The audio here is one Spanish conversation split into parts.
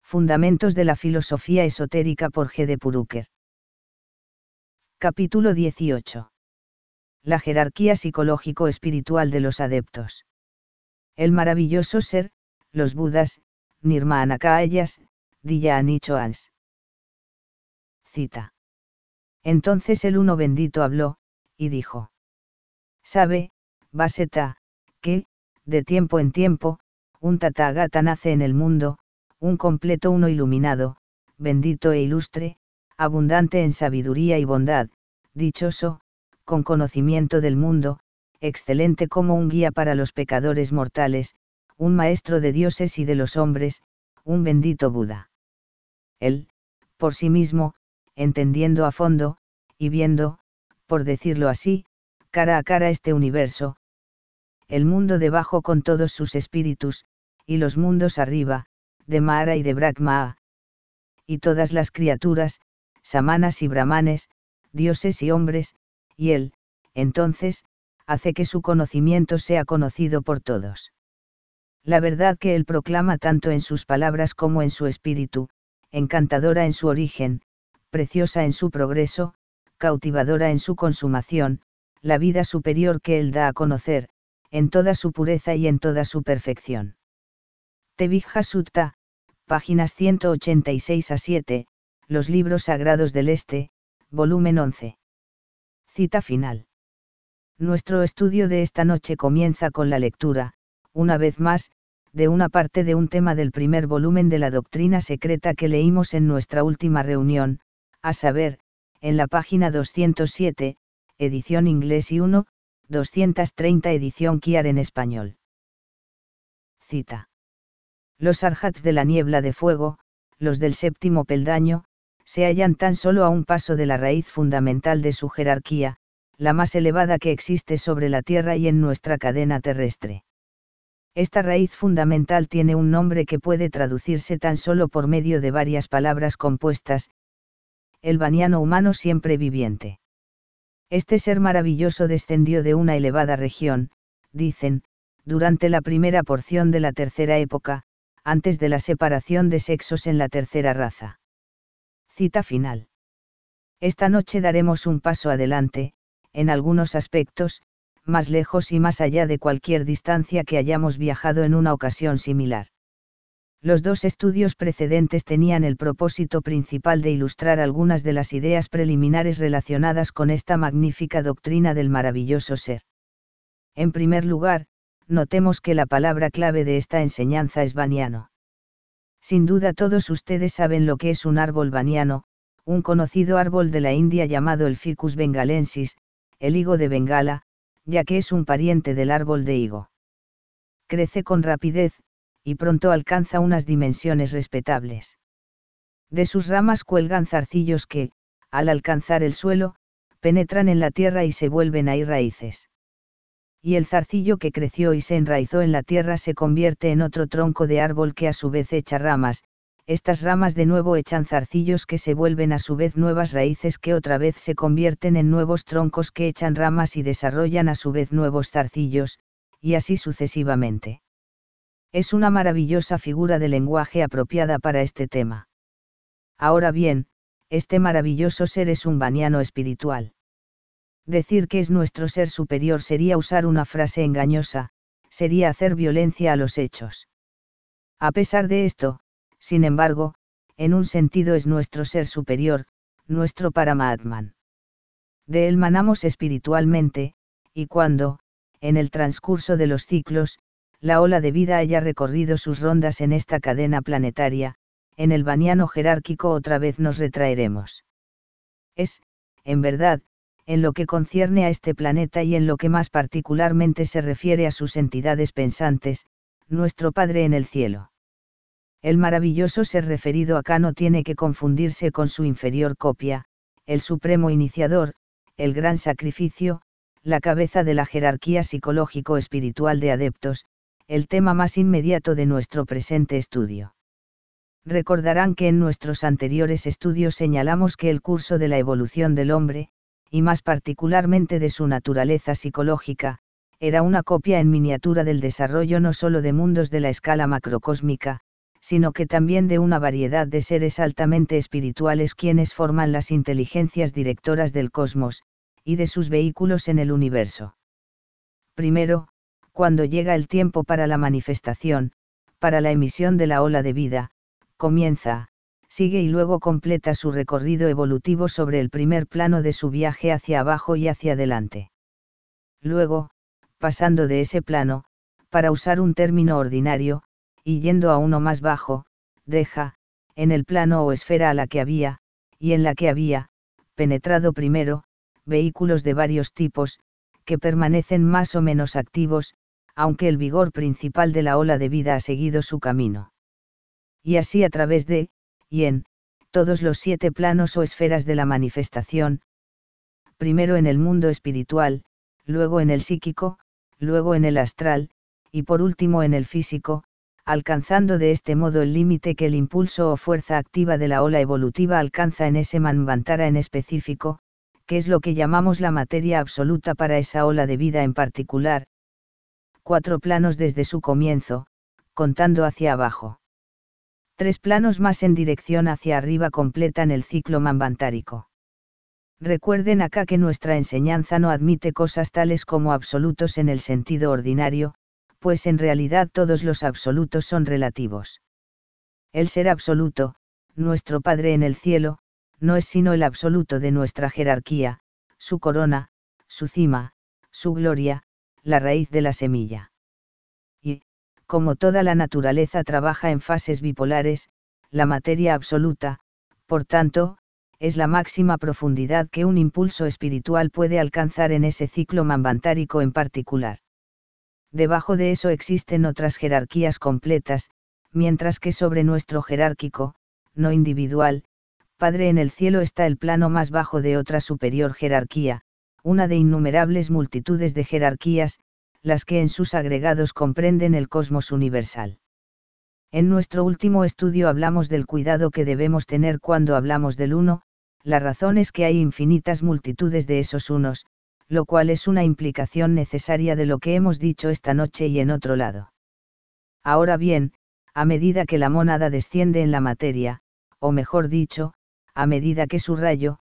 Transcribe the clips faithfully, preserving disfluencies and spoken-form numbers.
Fundamentos de la filosofía esotérica por G. de Purucker. Capítulo dieciocho. La jerarquía psicológico-espiritual de los adeptos. El maravilloso ser, los Budas, Nirmanakayas, Dhyanichoans. Cita. Entonces el Uno Bendito habló, y dijo: Sabe, Vaseta, que, de tiempo en tiempo, un Tathagata nace en el mundo, un completo uno iluminado, bendito e ilustre, abundante en sabiduría y bondad, dichoso, con conocimiento del mundo, excelente como un guía para los pecadores mortales, un maestro de dioses y de los hombres, un bendito Buda. Él, por sí mismo, entendiendo a fondo, y viendo, por decirlo así, cara a cara este universo, el mundo debajo con todos sus espíritus, y los mundos arriba, de Mara y de Brahma, y todas las criaturas, samanas y brahmanes, dioses y hombres, y él, entonces, hace que su conocimiento sea conocido por todos. La verdad que él proclama tanto en sus palabras como en su espíritu, encantadora en su origen, preciosa en su progreso, cautivadora en su consumación, la vida superior que él da a conocer, en toda su pureza y en toda su perfección. Tevijja Sutta, páginas ciento ochenta y seis a siete, Los Libros Sagrados del Este, volumen once. Cita final. Nuestro estudio de esta noche comienza con la lectura, una vez más, de una parte de un tema del primer volumen de la Doctrina Secreta que leímos en nuestra última reunión, a saber, en la página doscientos siete, edición inglés y uno, doscientos treinta edición Kiar en español. Cita. Los arhats de la niebla de fuego, los del séptimo peldaño, se hallan tan solo a un paso de la raíz fundamental de su jerarquía, la más elevada que existe sobre la tierra y en nuestra cadena terrestre. Esta raíz fundamental tiene un nombre que puede traducirse tan solo por medio de varias palabras compuestas: el vaniano humano siempre viviente. Este ser maravilloso descendió de una elevada región, dicen, durante la primera porción de la tercera época, antes de la separación de sexos en la tercera raza. Cita final. Esta noche daremos un paso adelante, en algunos aspectos, más lejos y más allá de cualquier distancia que hayamos viajado en una ocasión similar. Los dos estudios precedentes tenían el propósito principal de ilustrar algunas de las ideas preliminares relacionadas con esta magnífica doctrina del maravilloso ser. En primer lugar, notemos que la palabra clave de esta enseñanza es vaniano. Sin duda todos ustedes saben lo que es un árbol vaniano, un conocido árbol de la India llamado el Ficus bengalensis, el higo de Bengala, ya que es un pariente del árbol de higo. Crece con rapidez, y pronto alcanza unas dimensiones respetables. De sus ramas cuelgan zarcillos que, al alcanzar el suelo, penetran en la tierra y se vuelven ahí raíces. Y el zarcillo que creció y se enraizó en la tierra se convierte en otro tronco de árbol que a su vez echa ramas, estas ramas de nuevo echan zarcillos que se vuelven a su vez nuevas raíces que otra vez se convierten en nuevos troncos que echan ramas y desarrollan a su vez nuevos zarcillos, y así sucesivamente. Es una maravillosa figura de lenguaje apropiada para este tema. Ahora bien, este maravilloso ser es un vaniano espiritual. Decir que es nuestro ser superior sería usar una frase engañosa, sería hacer violencia a los hechos. A pesar de esto, sin embargo, en un sentido es nuestro ser superior, nuestro Paramatman. De él manamos espiritualmente, y cuando, en el transcurso de los ciclos, la ola de vida haya recorrido sus rondas en esta cadena planetaria, en el vaniano jerárquico otra vez nos retraeremos. Es, en verdad, en lo que concierne a este planeta y en lo que más particularmente se refiere a sus entidades pensantes, nuestro Padre en el cielo. El maravilloso ser referido acá no tiene que confundirse con su inferior copia, el supremo iniciador, el gran sacrificio, la cabeza de la jerarquía psicológico-espiritual de adeptos, el tema más inmediato de nuestro presente estudio. Recordarán que en nuestros anteriores estudios señalamos que el curso de la evolución del hombre, y más particularmente de su naturaleza psicológica, era una copia en miniatura del desarrollo no solo de mundos de la escala macrocósmica, sino que también de una variedad de seres altamente espirituales quienes forman las inteligencias directoras del cosmos, y de sus vehículos en el universo. Primero, cuando llega el tiempo para la manifestación, para la emisión de la ola de vida, comienza, sigue y luego completa su recorrido evolutivo sobre el primer plano de su viaje hacia abajo y hacia adelante. Luego, pasando de ese plano, para usar un término ordinario, y yendo a uno más bajo, deja, en el plano o esfera a la que había, y en la que había, penetrado primero, vehículos de varios tipos, que permanecen más o menos activos, aunque el vigor principal de la ola de vida ha seguido su camino. Y así a través de, y en, todos los siete planos o esferas de la manifestación, primero en el mundo espiritual, luego en el psíquico, luego en el astral, y por último en el físico, alcanzando de este modo el límite que el impulso o fuerza activa de la ola evolutiva alcanza en ese manvantara en específico, que es lo que llamamos la materia absoluta para esa ola de vida en particular. Cuatro planos desde su comienzo, contando hacia abajo. Tres planos más en dirección hacia arriba completan el ciclo manvantárico. Recuerden acá que nuestra enseñanza no admite cosas tales como absolutos en el sentido ordinario, pues en realidad todos los absolutos son relativos. El ser absoluto, nuestro Padre en el cielo, no es sino el absoluto de nuestra jerarquía, su corona, su cima, su gloria, la raíz de la semilla. Y, como toda la naturaleza trabaja en fases bipolares, la materia absoluta, por tanto, es la máxima profundidad que un impulso espiritual puede alcanzar en ese ciclo manvantárico en particular. Debajo de eso existen otras jerarquías completas, mientras que sobre nuestro jerárquico, no individual, Padre en el cielo está el plano más bajo de otra superior jerarquía, una de innumerables multitudes de jerarquías, las que en sus agregados comprenden el cosmos universal. En nuestro último estudio hablamos del cuidado que debemos tener cuando hablamos del uno, la razón es que hay infinitas multitudes de esos unos, lo cual es una implicación necesaria de lo que hemos dicho esta noche y en otro lado. Ahora bien, a medida que la mónada desciende en la materia, o mejor dicho, a medida que su rayo,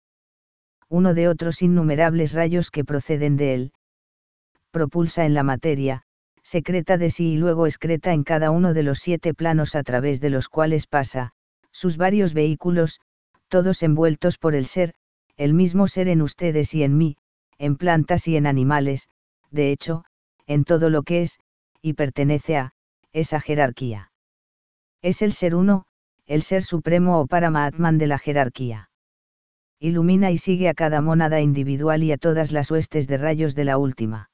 uno de otros innumerables rayos que proceden de él, propulsa en la materia, secreta de sí y luego excreta en cada uno de los siete planos a través de los cuales pasa, sus varios vehículos, todos envueltos por el ser, el mismo ser en ustedes y en mí, en plantas y en animales, de hecho, en todo lo que es, y pertenece a, esa jerarquía. Es el ser uno, el ser supremo o Paramatman de la jerarquía. Ilumina y sigue a cada mónada individual y a todas las huestes de rayos de la última.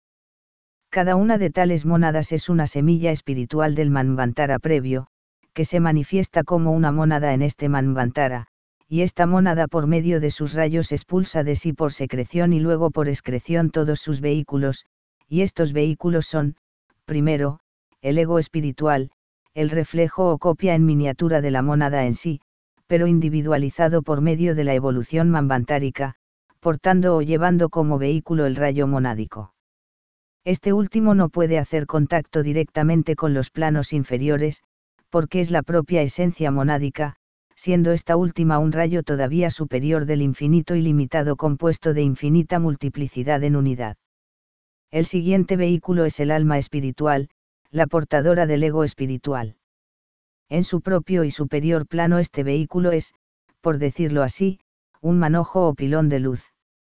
Cada una de tales mónadas es una semilla espiritual del Manvantara previo, que se manifiesta como una mónada en este Manvantara, y esta mónada por medio de sus rayos expulsa de sí por secreción y luego por excreción todos sus vehículos, y estos vehículos son, primero, el ego espiritual, el reflejo o copia en miniatura de la mónada en sí, pero individualizado por medio de la evolución manvantárica, portando o llevando como vehículo el rayo monádico. Este último no puede hacer contacto directamente con los planos inferiores, porque es la propia esencia monádica, siendo esta última un rayo todavía superior del infinito ilimitado compuesto de infinita multiplicidad en unidad. El siguiente vehículo es el alma espiritual, la portadora del ego espiritual. En su propio y superior plano este vehículo es, por decirlo así, un manojo o pilón de luz.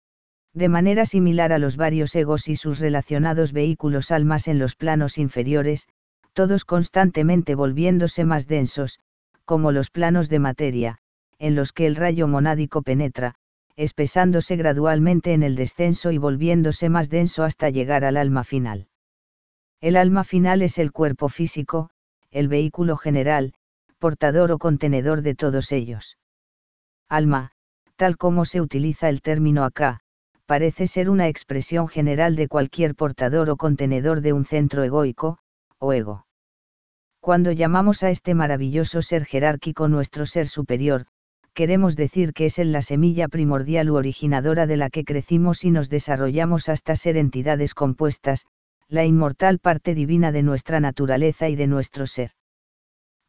De manera similar a los varios egos y sus relacionados vehículos almas en los planos inferiores, todos constantemente volviéndose más densos, como los planos de materia, en los que el rayo monádico penetra, espesándose gradualmente en el descenso y volviéndose más denso hasta llegar al alma final. El alma final es el cuerpo físico, el vehículo general, portador o contenedor de todos ellos. Alma, tal como se utiliza el término acá, parece ser una expresión general de cualquier portador o contenedor de un centro egoico, o ego. Cuando llamamos a este maravilloso ser jerárquico nuestro ser superior, queremos decir que es él la semilla primordial u originadora de la que crecimos y nos desarrollamos hasta ser entidades compuestas, la inmortal parte divina de nuestra naturaleza y de nuestro ser.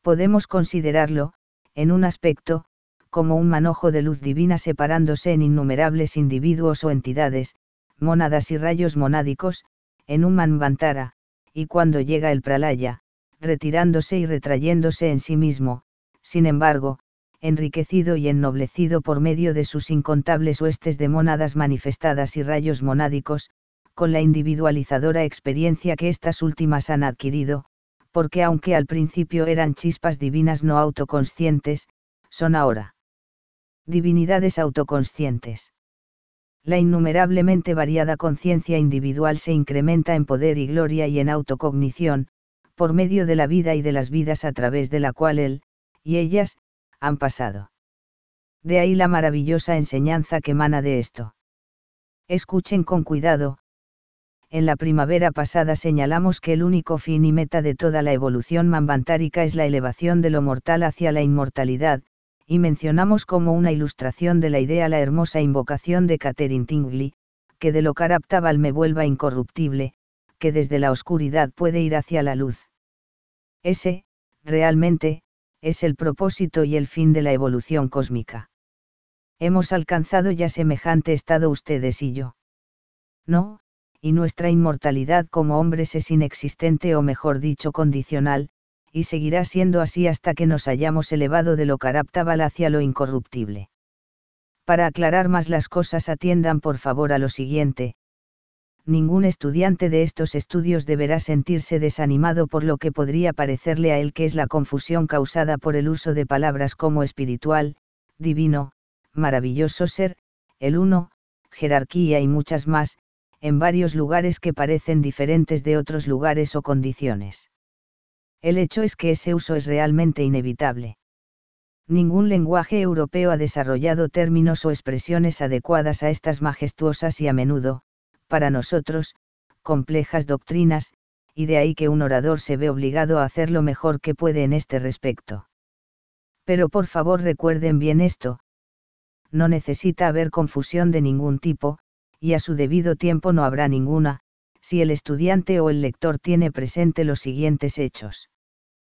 Podemos considerarlo, en un aspecto, como un manojo de luz divina separándose en innumerables individuos o entidades, mónadas y rayos monádicos, en un manvantara, y cuando llega el pralaya, retirándose y retrayéndose en sí mismo, sin embargo, enriquecido y ennoblecido por medio de sus incontables huestes de mónadas manifestadas y rayos monádicos, con la individualizadora experiencia que estas últimas han adquirido, porque aunque al principio eran chispas divinas no autoconscientes, son ahora divinidades autoconscientes. La innumerablemente variada conciencia individual se incrementa en poder y gloria y en autocognición, por medio de la vida y de las vidas a través de la cual él, y ellas, han pasado. De ahí la maravillosa enseñanza que emana de esto. Escuchen con cuidado. En la primavera pasada señalamos que el único fin y meta de toda la evolución manvantárica es la elevación de lo mortal hacia la inmortalidad, y mencionamos como una ilustración de la idea la hermosa invocación de Catherine Tingley, que de lo Karaptaval me vuelva incorruptible, que desde la oscuridad puede ir hacia la luz. Ese, realmente, es el propósito y el fin de la evolución cósmica. ¿Hemos alcanzado ya semejante estado ustedes y yo? No, y nuestra inmortalidad como hombres es inexistente o mejor dicho condicional, y seguirá siendo así hasta que nos hayamos elevado de lo Karaptaval hacia lo incorruptible. Para aclarar más las cosas atiendan por favor a lo siguiente. Ningún estudiante de estos estudios deberá sentirse desanimado por lo que podría parecerle a él que es la confusión causada por el uso de palabras como espiritual, divino, maravilloso ser, el uno, jerarquía y muchas más, en varios lugares que parecen diferentes de otros lugares o condiciones. El hecho es que ese uso es realmente inevitable. Ningún lenguaje europeo ha desarrollado términos o expresiones adecuadas a estas majestuosas y a menudo, para nosotros, complejas doctrinas, y de ahí que un orador se ve obligado a hacer lo mejor que puede en este respecto. Pero por favor recuerden bien esto. No necesita haber confusión de ningún tipo, y a su debido tiempo no habrá ninguna, si el estudiante o el lector tiene presente los siguientes hechos.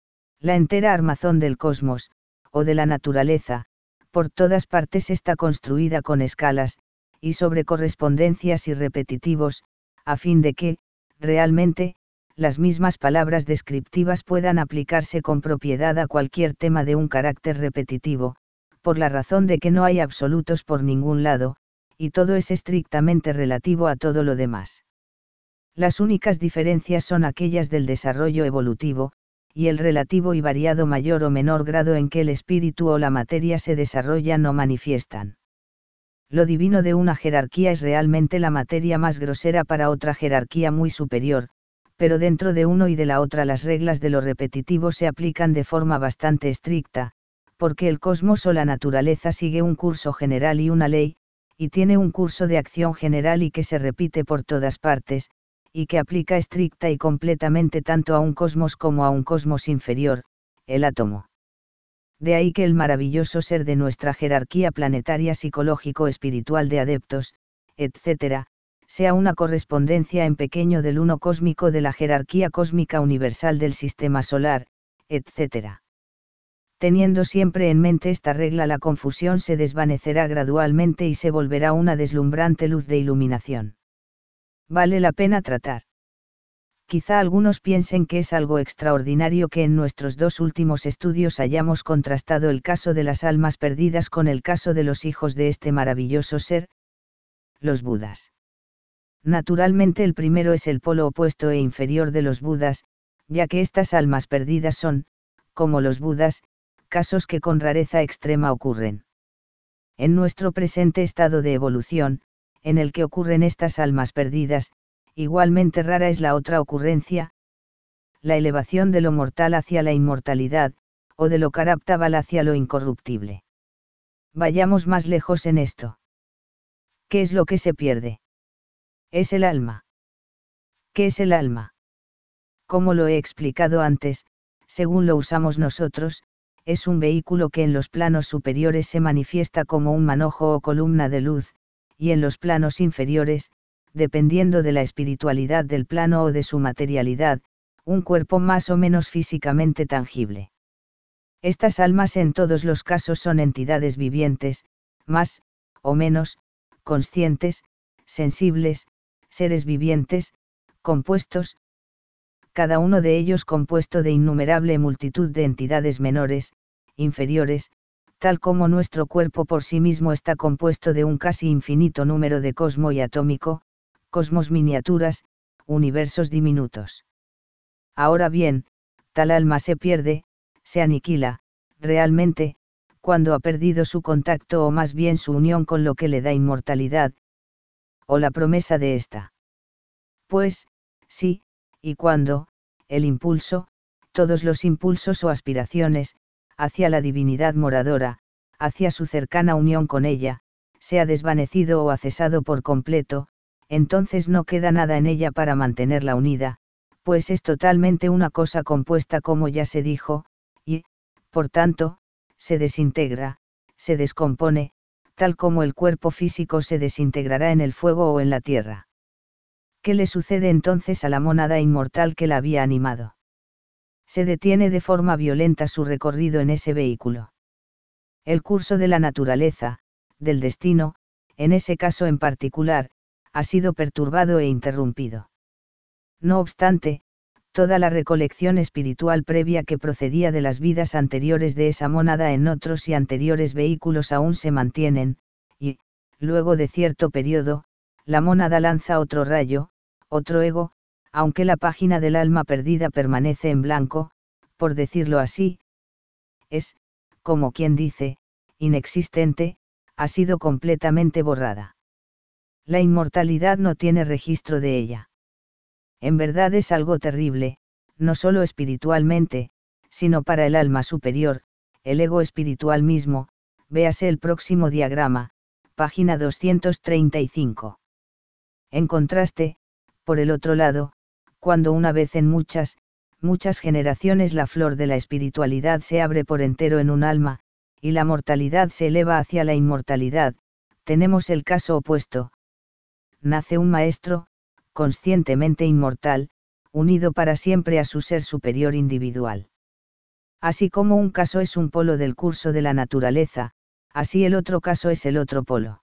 La entera armazón del cosmos, o de la naturaleza, por todas partes está construida con escalas, y sobre correspondencias y repetitivos, a fin de que, realmente, las mismas palabras descriptivas puedan aplicarse con propiedad a cualquier tema de un carácter repetitivo, por la razón de que no hay absolutos por ningún lado, y todo es estrictamente relativo a todo lo demás. Las únicas diferencias son aquellas del desarrollo evolutivo, y el relativo y variado mayor o menor grado en que el espíritu o la materia se desarrollan o manifiestan. Lo divino de una jerarquía es realmente la materia más grosera para otra jerarquía muy superior, pero dentro de uno y de la otra las reglas de lo repetitivo se aplican de forma bastante estricta, porque el cosmos o la naturaleza sigue un curso general y una ley, y tiene un curso de acción general y que se repite por todas partes, y que aplica estricta y completamente tanto a un cosmos como a un cosmos inferior, el átomo. De ahí que el maravilloso ser de nuestra jerarquía planetaria psicológico-espiritual de adeptos, etcétera, sea una correspondencia en pequeño del uno cósmico de la jerarquía cósmica universal del sistema solar, etcétera. Teniendo siempre en mente esta regla, la confusión se desvanecerá gradualmente y se volverá una deslumbrante luz de iluminación. Vale la pena tratar. Quizá algunos piensen que es algo extraordinario que en nuestros dos últimos estudios hayamos contrastado el caso de las almas perdidas con el caso de los hijos de este maravilloso ser, los Budas. Naturalmente el primero es el polo opuesto e inferior de los Budas, ya que estas almas perdidas son, como los Budas, casos que con rareza extrema ocurren. En nuestro presente estado de evolución, en el que ocurren estas almas perdidas, igualmente rara es la otra ocurrencia, la elevación de lo mortal hacia la inmortalidad, o de lo Karaptaval hacia lo incorruptible. Vayamos más lejos en esto. ¿Qué es lo que se pierde? Es el alma. ¿Qué es el alma? Como lo he explicado antes, según lo usamos nosotros, es un vehículo que en los planos superiores se manifiesta como un manojo o columna de luz, y en los planos inferiores, dependiendo de la espiritualidad del plano o de su materialidad, un cuerpo más o menos físicamente tangible. Estas almas en todos los casos son entidades vivientes, más, o menos, conscientes, sensibles, seres vivientes, compuestos, cada uno de ellos compuesto de innumerable multitud de entidades menores, inferiores, tal como nuestro cuerpo por sí mismo está compuesto de un casi infinito número de cosmo y atómico, cosmos miniaturas, universos diminutos. Ahora bien, tal alma se pierde, se aniquila, realmente, cuando ha perdido su contacto o más bien su unión con lo que le da inmortalidad, o la promesa de esta. Pues, sí, y cuando, el impulso, todos los impulsos o aspiraciones, hacia la divinidad moradora, hacia su cercana unión con ella, se ha desvanecido o ha cesado por completo, entonces no queda nada en ella para mantenerla unida, pues es totalmente una cosa compuesta como ya se dijo, y, por tanto, se desintegra, se descompone, tal como el cuerpo físico se desintegrará en el fuego o en la tierra. ¿Qué le sucede entonces a la mónada inmortal que la había animado? Se detiene de forma violenta su recorrido en ese vehículo. El curso de la naturaleza, del destino, en ese caso en particular, ha sido perturbado e interrumpido. No obstante, toda la recolección espiritual previa que procedía de las vidas anteriores de esa mónada en otros y anteriores vehículos aún se mantienen, y, luego de cierto periodo, la mónada lanza otro rayo, otro ego, aunque la página del alma perdida permanece en blanco, por decirlo así. Es, como quien dice, inexistente, ha sido completamente borrada. La inmortalidad no tiene registro de ella. En verdad es algo terrible, no solo espiritualmente, sino para el alma superior, el ego espiritual mismo, véase el próximo diagrama, página doscientos treinta y cinco. En contraste, por el otro lado, cuando una vez en muchas, muchas generaciones la flor de la espiritualidad se abre por entero en un alma, y la mortalidad se eleva hacia la inmortalidad, tenemos el caso opuesto. Nace un maestro, conscientemente inmortal, unido para siempre a su ser superior individual. Así como un caso es un polo del curso de la naturaleza, así el otro caso es el otro polo.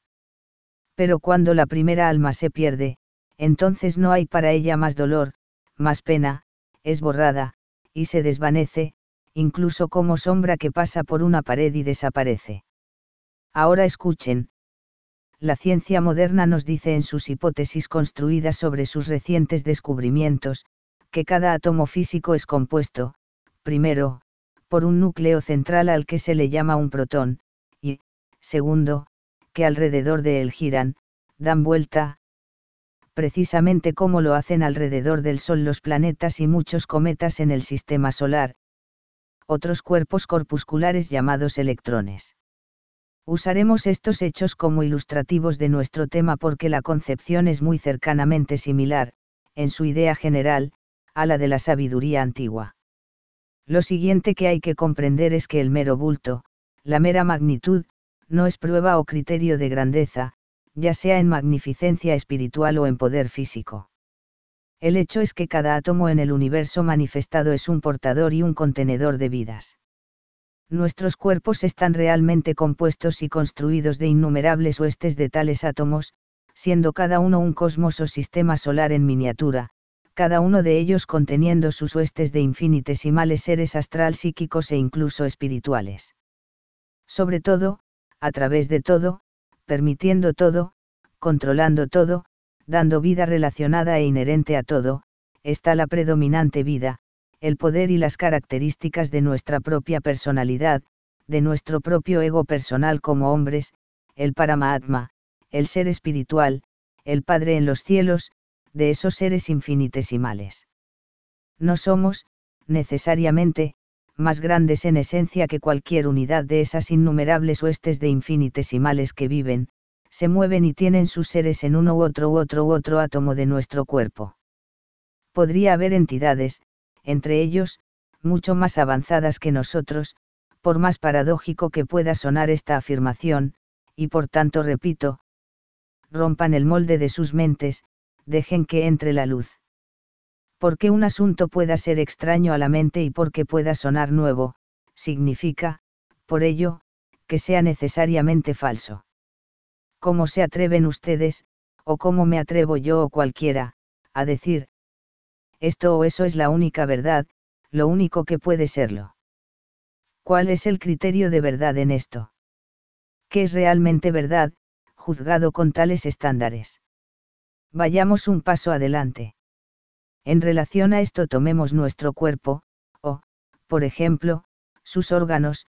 Pero cuando la primera alma se pierde, entonces no hay para ella más dolor, más pena, es borrada, y se desvanece, incluso como sombra que pasa por una pared y desaparece. Ahora escuchen. La ciencia moderna nos dice en sus hipótesis construidas sobre sus recientes descubrimientos, que cada átomo físico es compuesto, primero, por un núcleo central al que se le llama un protón, y, segundo, que alrededor de él giran, dan vuelta, precisamente como lo hacen alrededor del Sol los planetas y muchos cometas en el sistema solar, otros cuerpos corpusculares llamados electrones. Usaremos estos hechos como ilustrativos de nuestro tema porque la concepción es muy cercanamente similar, en su idea general, a la de la sabiduría antigua. Lo siguiente que hay que comprender es que el mero bulto, la mera magnitud, no es prueba o criterio de grandeza, ya sea en magnificencia espiritual o en poder físico. El hecho es que cada átomo en el universo manifestado es un portador y un contenedor de vidas. Nuestros cuerpos están realmente compuestos y construidos de innumerables huestes de tales átomos, siendo cada uno un cosmos o sistema solar en miniatura, cada uno de ellos conteniendo sus huestes de infinitesimales seres astral psíquicos e incluso espirituales. Sobre todo, a través de todo, permitiendo todo, controlando todo, dando vida relacionada e inherente a todo, está la predominante vida, el poder y las características de nuestra propia personalidad, de nuestro propio ego personal como hombres, el Paramatma, el ser espiritual, el Padre en los cielos, de esos seres infinitesimales. No somos, necesariamente, más grandes en esencia que cualquier unidad de esas innumerables huestes de infinitesimales que viven, se mueven y tienen sus seres en uno u otro u otro u otro átomo de nuestro cuerpo. Podría haber entidades, entre ellos, mucho más avanzadas que nosotros, por más paradójico que pueda sonar esta afirmación, y por tanto repito, rompan el molde de sus mentes, dejen que entre la luz. Porque un asunto pueda ser extraño a la mente y porque pueda sonar nuevo, significa, por ello, que sea necesariamente falso. ¿Cómo se atreven ustedes, o cómo me atrevo yo o cualquiera, a decir, esto o eso es la única verdad, lo único que puede serlo? ¿Cuál es el criterio de verdad en esto? ¿Qué es realmente verdad, juzgado con tales estándares? Vayamos un paso adelante. En relación a esto tomemos nuestro cuerpo, o, por ejemplo, sus órganos,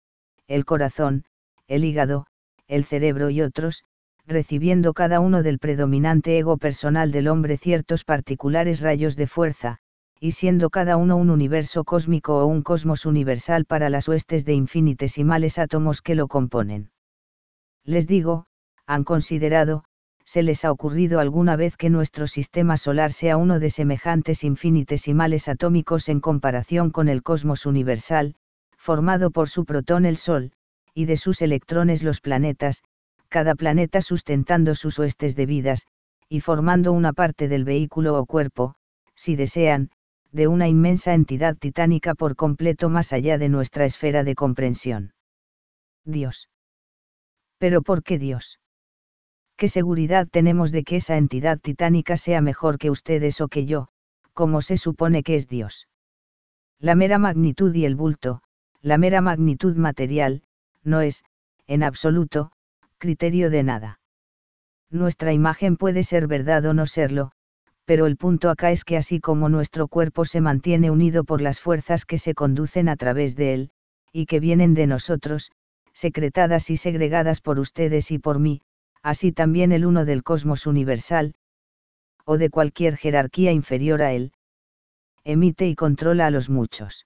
el corazón, el hígado, el cerebro y otros, recibiendo cada uno del predominante ego personal del hombre ciertos particulares rayos de fuerza, y siendo cada uno un universo cósmico o un cosmos universal para las huestes de infinitesimales átomos que lo componen. Les digo, ¿han considerado, se les ha ocurrido alguna vez que nuestro sistema solar sea uno de semejantes infinitesimales atómicos en comparación con el cosmos universal, formado por su protón el Sol, y de sus electrones los planetas, cada planeta sustentando sus huestes debidas, y formando una parte del vehículo o cuerpo, si desean, de una inmensa entidad titánica por completo más allá de nuestra esfera de comprensión? Dios. ¿Pero por qué Dios? ¿Qué seguridad tenemos de que esa entidad titánica sea mejor que ustedes o que yo, como se supone que es Dios? La mera magnitud y el bulto, la mera magnitud material, no es, en absoluto, criterio de nada. Nuestra imagen puede ser verdad o no serlo, pero el punto acá es que así como nuestro cuerpo se mantiene unido por las fuerzas que se conducen a través de él, y que vienen de nosotros, secretadas y segregadas por ustedes y por mí, así también el uno del cosmos universal, o de cualquier jerarquía inferior a él, emite y controla a los muchos.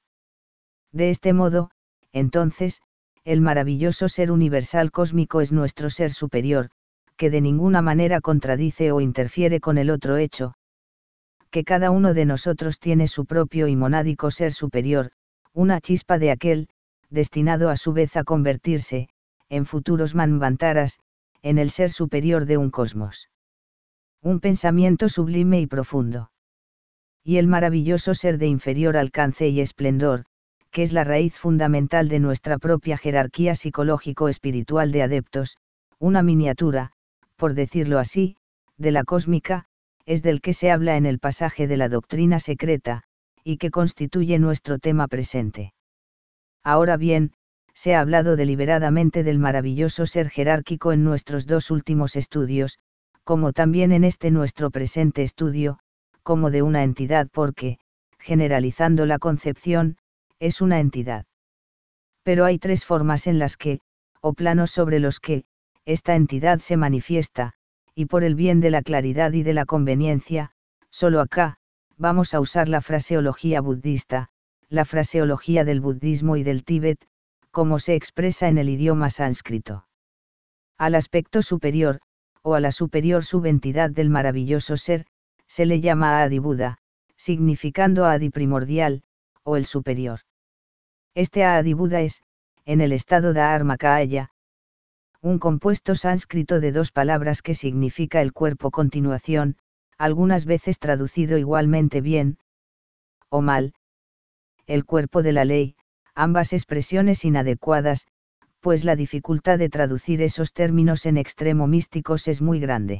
De este modo, entonces, el maravilloso ser universal cósmico es nuestro ser superior, que de ninguna manera contradice o interfiere con el otro hecho, que cada uno de nosotros tiene su propio y monádico ser superior, una chispa de aquel, destinado a su vez a convertirse, en futuros manvantaras, en el ser superior de un cosmos. Un pensamiento sublime y profundo. Y el maravilloso ser de inferior alcance y esplendor, que es la raíz fundamental de nuestra propia jerarquía psicológico-espiritual de adeptos, una miniatura, por decirlo así, de la cósmica, es del que se habla en el pasaje de la doctrina secreta, y que constituye nuestro tema presente. Ahora bien, se ha hablado deliberadamente del maravilloso ser jerárquico en nuestros dos últimos estudios, como también en este nuestro presente estudio, como de una entidad porque, generalizando la concepción, es una entidad. Pero hay tres formas en las que, o planos sobre los que, esta entidad se manifiesta, y por el bien de la claridad y de la conveniencia, solo acá, vamos a usar la fraseología budista, la fraseología del budismo y del Tíbet, como se expresa en el idioma sánscrito. Al aspecto superior, o a la superior subentidad del maravilloso ser, se le llama Adi Buda, significando Adi primordial, o el superior. Este Adi Buda es, en el estado Dharmakaya, un compuesto sánscrito de dos palabras que significa el cuerpo continuación, algunas veces traducido igualmente bien, o mal, el cuerpo de la ley, ambas expresiones inadecuadas, pues la dificultad de traducir esos términos en extremo místicos es muy grande.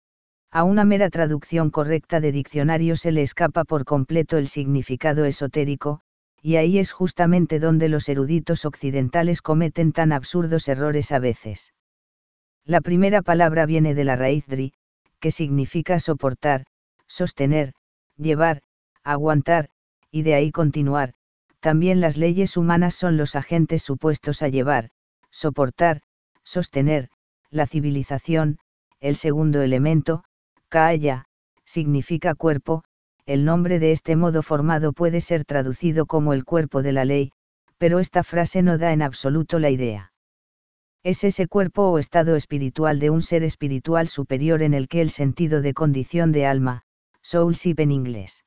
A una mera traducción correcta de diccionario se le escapa por completo el significado esotérico, y ahí es justamente donde los eruditos occidentales cometen tan absurdos errores a veces. La primera palabra viene de la raíz dri, que significa soportar, sostener, llevar, aguantar, y de ahí continuar. También las leyes humanas son los agentes supuestos a llevar, soportar, sostener, la civilización, el segundo elemento, kaya, significa cuerpo, el nombre de este modo formado puede ser traducido como el cuerpo de la ley, pero esta frase no da en absoluto la idea. Es ese cuerpo o estado espiritual de un ser espiritual superior en el que el sentido de condición de alma, soulship en inglés.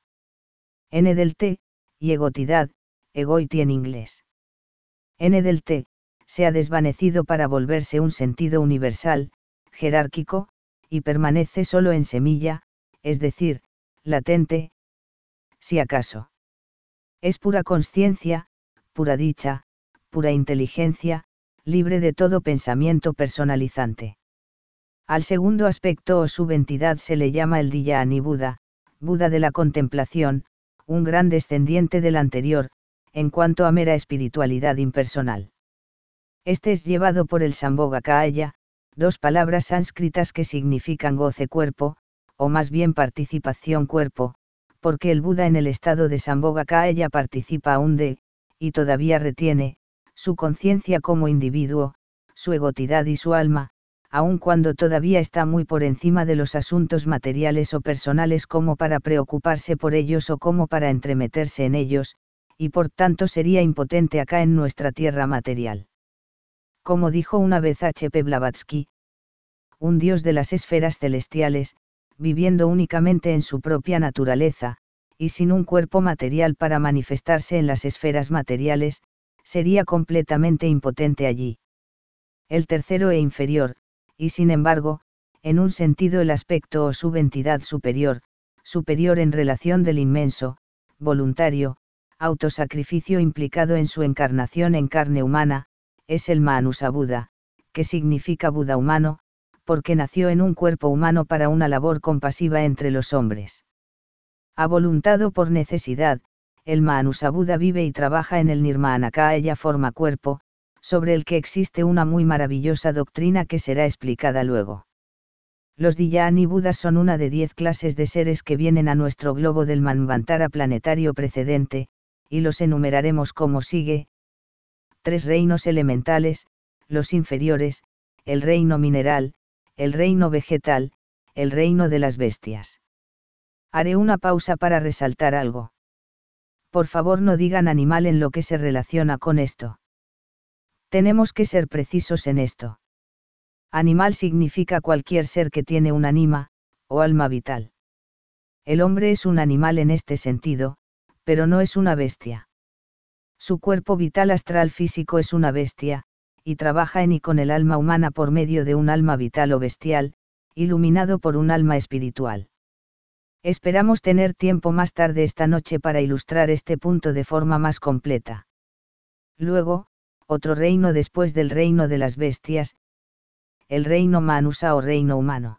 N del T, y egotidad, egoity en inglés. N del T, se ha desvanecido para volverse un sentido universal, jerárquico, y permanece solo en semilla, es decir, latente, si acaso. Es pura conciencia, pura dicha, pura inteligencia, libre de todo pensamiento personalizante. Al segundo aspecto o subentidad se le llama el Dhyani Buda, Buda de la contemplación, un gran descendiente del anterior, en cuanto a mera espiritualidad impersonal. Este es llevado por el Sambhogakaya, dos palabras sánscritas que significan goce-cuerpo, o más bien participación-cuerpo, porque el Buda en el estado de Sambhogakaya participa aún de, y todavía retiene, su conciencia como individuo, su egotidad y su alma, aun cuando todavía está muy por encima de los asuntos materiales o personales como para preocuparse por ellos o como para entremeterse en ellos, y por tanto sería impotente acá en nuestra tierra material. Como dijo una vez H P Blavatsky, un dios de las esferas celestiales, viviendo únicamente en su propia naturaleza, y sin un cuerpo material para manifestarse en las esferas materiales, sería completamente impotente allí. El tercero e inferior, y sin embargo, en un sentido el aspecto o subentidad superior, superior en relación del inmenso, voluntario, autosacrificio implicado en su encarnación en carne humana, es el Manusa Buda, que significa Buda humano, porque nació en un cuerpo humano para una labor compasiva entre los hombres. A voluntad o por necesidad, el Manusa Buda vive y trabaja en el Nirmanakaya forma cuerpo, sobre el que existe una muy maravillosa doctrina que será explicada luego. Los Dhyani Budas son una de diez clases de seres que vienen a nuestro globo del Manvantara planetario precedente, y los enumeraremos como sigue. Tres reinos elementales, los inferiores, el reino mineral, el reino vegetal, el reino de las bestias. Haré una pausa para resaltar algo. Por favor no digan animal en lo que se relaciona con esto. Tenemos que ser precisos en esto. Animal significa cualquier ser que tiene un ánima, o alma vital. El hombre es un animal en este sentido, pero no es una bestia. Su cuerpo vital astral físico es una bestia, y trabaja en y con el alma humana por medio de un alma vital o bestial, iluminado por un alma espiritual. Esperamos tener tiempo más tarde esta noche para ilustrar este punto de forma más completa. Luego, otro reino después del reino de las bestias, el reino Manusa o reino humano.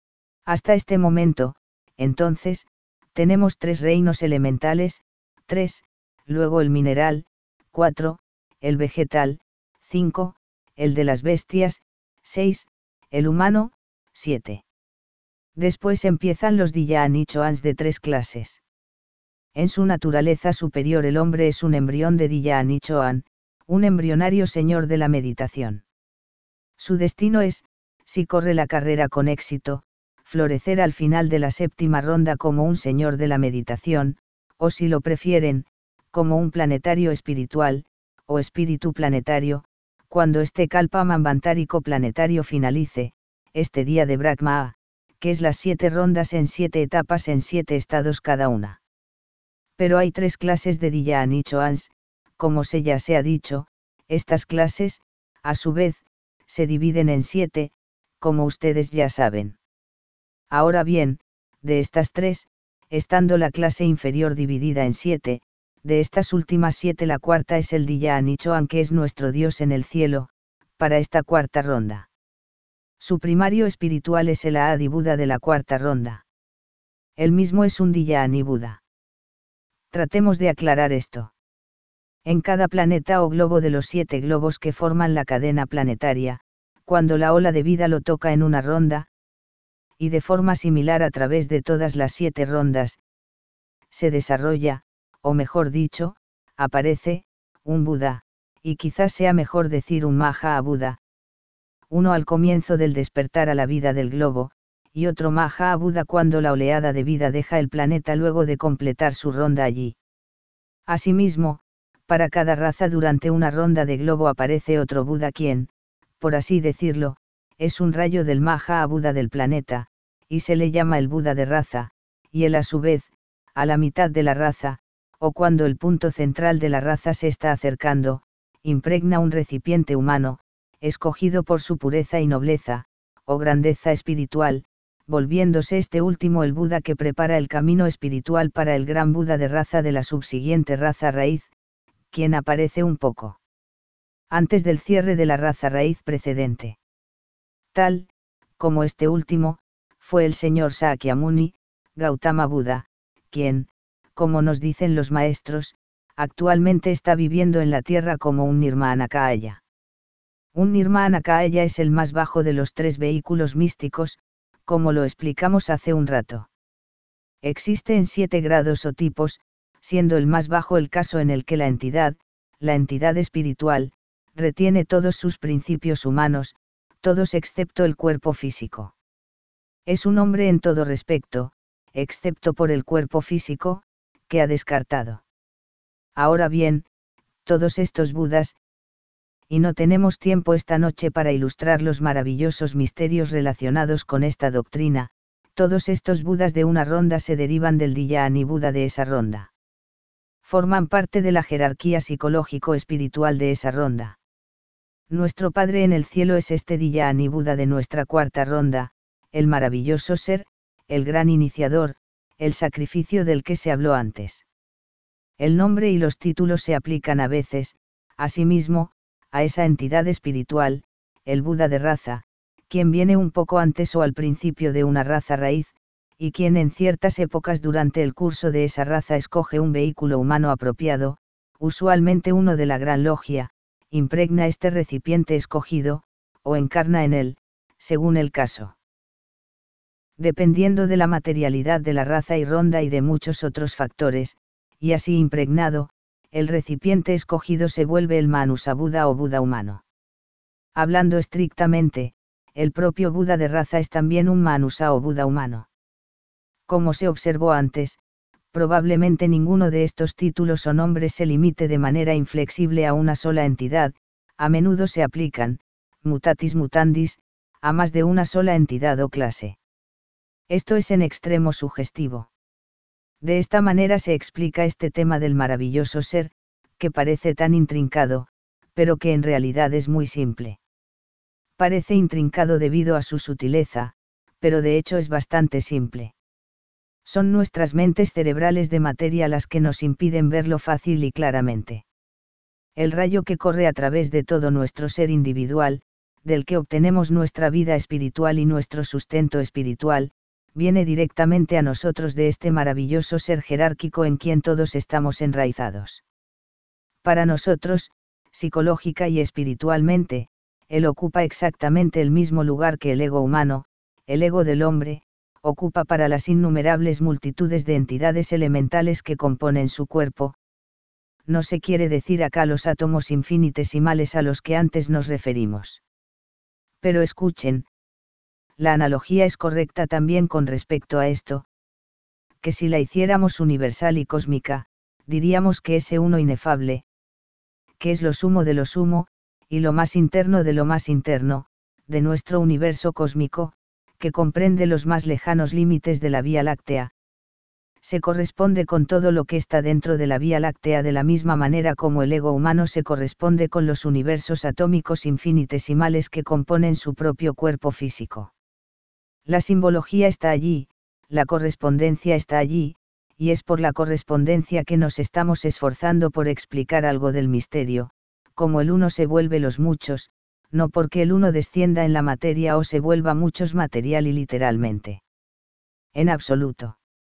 Hasta este momento, entonces, tenemos tres reinos elementales, tres, luego el mineral, cuatro, el vegetal, cinco, el de las bestias, seis, el humano, siete. Después empiezan los Dhyani Choans de tres clases. En su naturaleza superior el hombre es un embrión de Dhyani Choan, un embrionario señor de la meditación. Su destino es, si corre la carrera con éxito, florecer al final de la séptima ronda como un señor de la meditación, o si lo prefieren, como un planetario espiritual, o espíritu planetario, cuando este kalpa manvantárico planetario finalice, este día de Brahma, que es las siete rondas en siete etapas en siete estados cada una. Pero hay tres clases de Dhyani Choans, como se ya se ha dicho, estas clases, a su vez, se dividen en siete, como ustedes ya saben. Ahora bien, de estas tres, estando la clase inferior dividida en siete, de estas últimas siete la cuarta es el Dhyani Choan que es nuestro Dios en el cielo, para esta cuarta ronda. Su primario espiritual es el Adi Buda de la cuarta ronda. Él mismo es un Dhyani Buda. Tratemos de aclarar esto. En cada planeta o globo de los siete globos que forman la cadena planetaria, cuando la ola de vida lo toca en una ronda, y de forma similar a través de todas las siete rondas, se desarrolla, o mejor dicho, aparece, un Buda, y quizás sea mejor decir un Maha Buda, uno al comienzo del despertar a la vida del globo, y otro Maha Buda cuando la oleada de vida deja el planeta luego de completar su ronda allí. Asimismo, para cada raza durante una ronda de globo aparece otro Buda quien, por así decirlo, es un rayo del Maha Buda del planeta, y se le llama el Buda de raza, y él a su vez, a la mitad de la raza, o cuando el punto central de la raza se está acercando, impregna un recipiente humano, escogido por su pureza y nobleza, o grandeza espiritual, volviéndose este último el Buda que prepara el camino espiritual para el gran Buda de raza de la subsiguiente raza raíz, quien aparece un poco antes del cierre de la raza raíz precedente. Tal, como este último, fue el señor Sakyamuni, Gautama Buda, quien, como nos dicen los maestros, actualmente está viviendo en la tierra como un Nirmanakaya. Un Nirmanakaya es el más bajo de los tres vehículos místicos, como lo explicamos hace un rato. Existen siete grados o tipos, siendo el más bajo el caso en el que la entidad, la entidad espiritual, retiene todos sus principios humanos, todos excepto el cuerpo físico. Es un hombre en todo respecto, excepto por el cuerpo físico, que ha descartado. Ahora bien, todos estos Budas, y no tenemos tiempo esta noche para ilustrar los maravillosos misterios relacionados con esta doctrina, todos estos Budas de una ronda se derivan del Dhyani Buda de esa ronda. Forman parte de la jerarquía psicológico-espiritual de esa ronda. Nuestro Padre en el cielo es este Dhyani Buda de nuestra cuarta ronda, el maravilloso ser, el gran iniciador, el sacrificio del que se habló antes. El nombre y los títulos se aplican a veces, asimismo, a esa entidad espiritual, el Buda de raza, quien viene un poco antes o al principio de una raza raíz, y quien en ciertas épocas durante el curso de esa raza escoge un vehículo humano apropiado, usualmente uno de la Gran Logia, impregna este recipiente escogido, o encarna en él, según el caso. Dependiendo de la materialidad de la raza y ronda y de muchos otros factores, y así impregnado, el recipiente escogido se vuelve el Manusa Buda o Buda humano. Hablando estrictamente, el propio Buda de raza es también un Manusa o Buda humano. Como se observó antes, probablemente ninguno de estos títulos o nombres se limite de manera inflexible a una sola entidad, a menudo se aplican, mutatis mutandis, a más de una sola entidad o clase. Esto es en extremo sugestivo. De esta manera se explica este tema del maravilloso ser, que parece tan intrincado, pero que en realidad es muy simple. Parece intrincado debido a su sutileza, pero de hecho es bastante simple. Son nuestras mentes cerebrales de materia las que nos impiden verlo fácil y claramente. El rayo que corre a través de todo nuestro ser individual, del que obtenemos nuestra vida espiritual y nuestro sustento espiritual, viene directamente a nosotros de este maravilloso ser jerárquico en quien todos estamos enraizados. Para nosotros, psicológica y espiritualmente, él ocupa exactamente el mismo lugar que el ego humano, el ego del hombre, ocupa para las innumerables multitudes de entidades elementales que componen su cuerpo. No se quiere decir acá los átomos infinitesimales a los que antes nos referimos. Pero escuchen, la analogía es correcta también con respecto a esto, que si la hiciéramos universal y cósmica, diríamos que ese uno inefable, que es lo sumo de lo sumo, y lo más interno de lo más interno, de nuestro universo cósmico, que comprende los más lejanos límites de la Vía Láctea, se corresponde con todo lo que está dentro de la Vía Láctea de la misma manera como el ego humano se corresponde con los universos atómicos infinitesimales que componen su propio cuerpo físico. La simbología está allí, la correspondencia está allí, y es por la correspondencia que nos estamos esforzando por explicar algo del misterio, como el uno se vuelve los muchos, no porque el uno descienda en la materia o se vuelva muchos material y literalmente. En absoluto.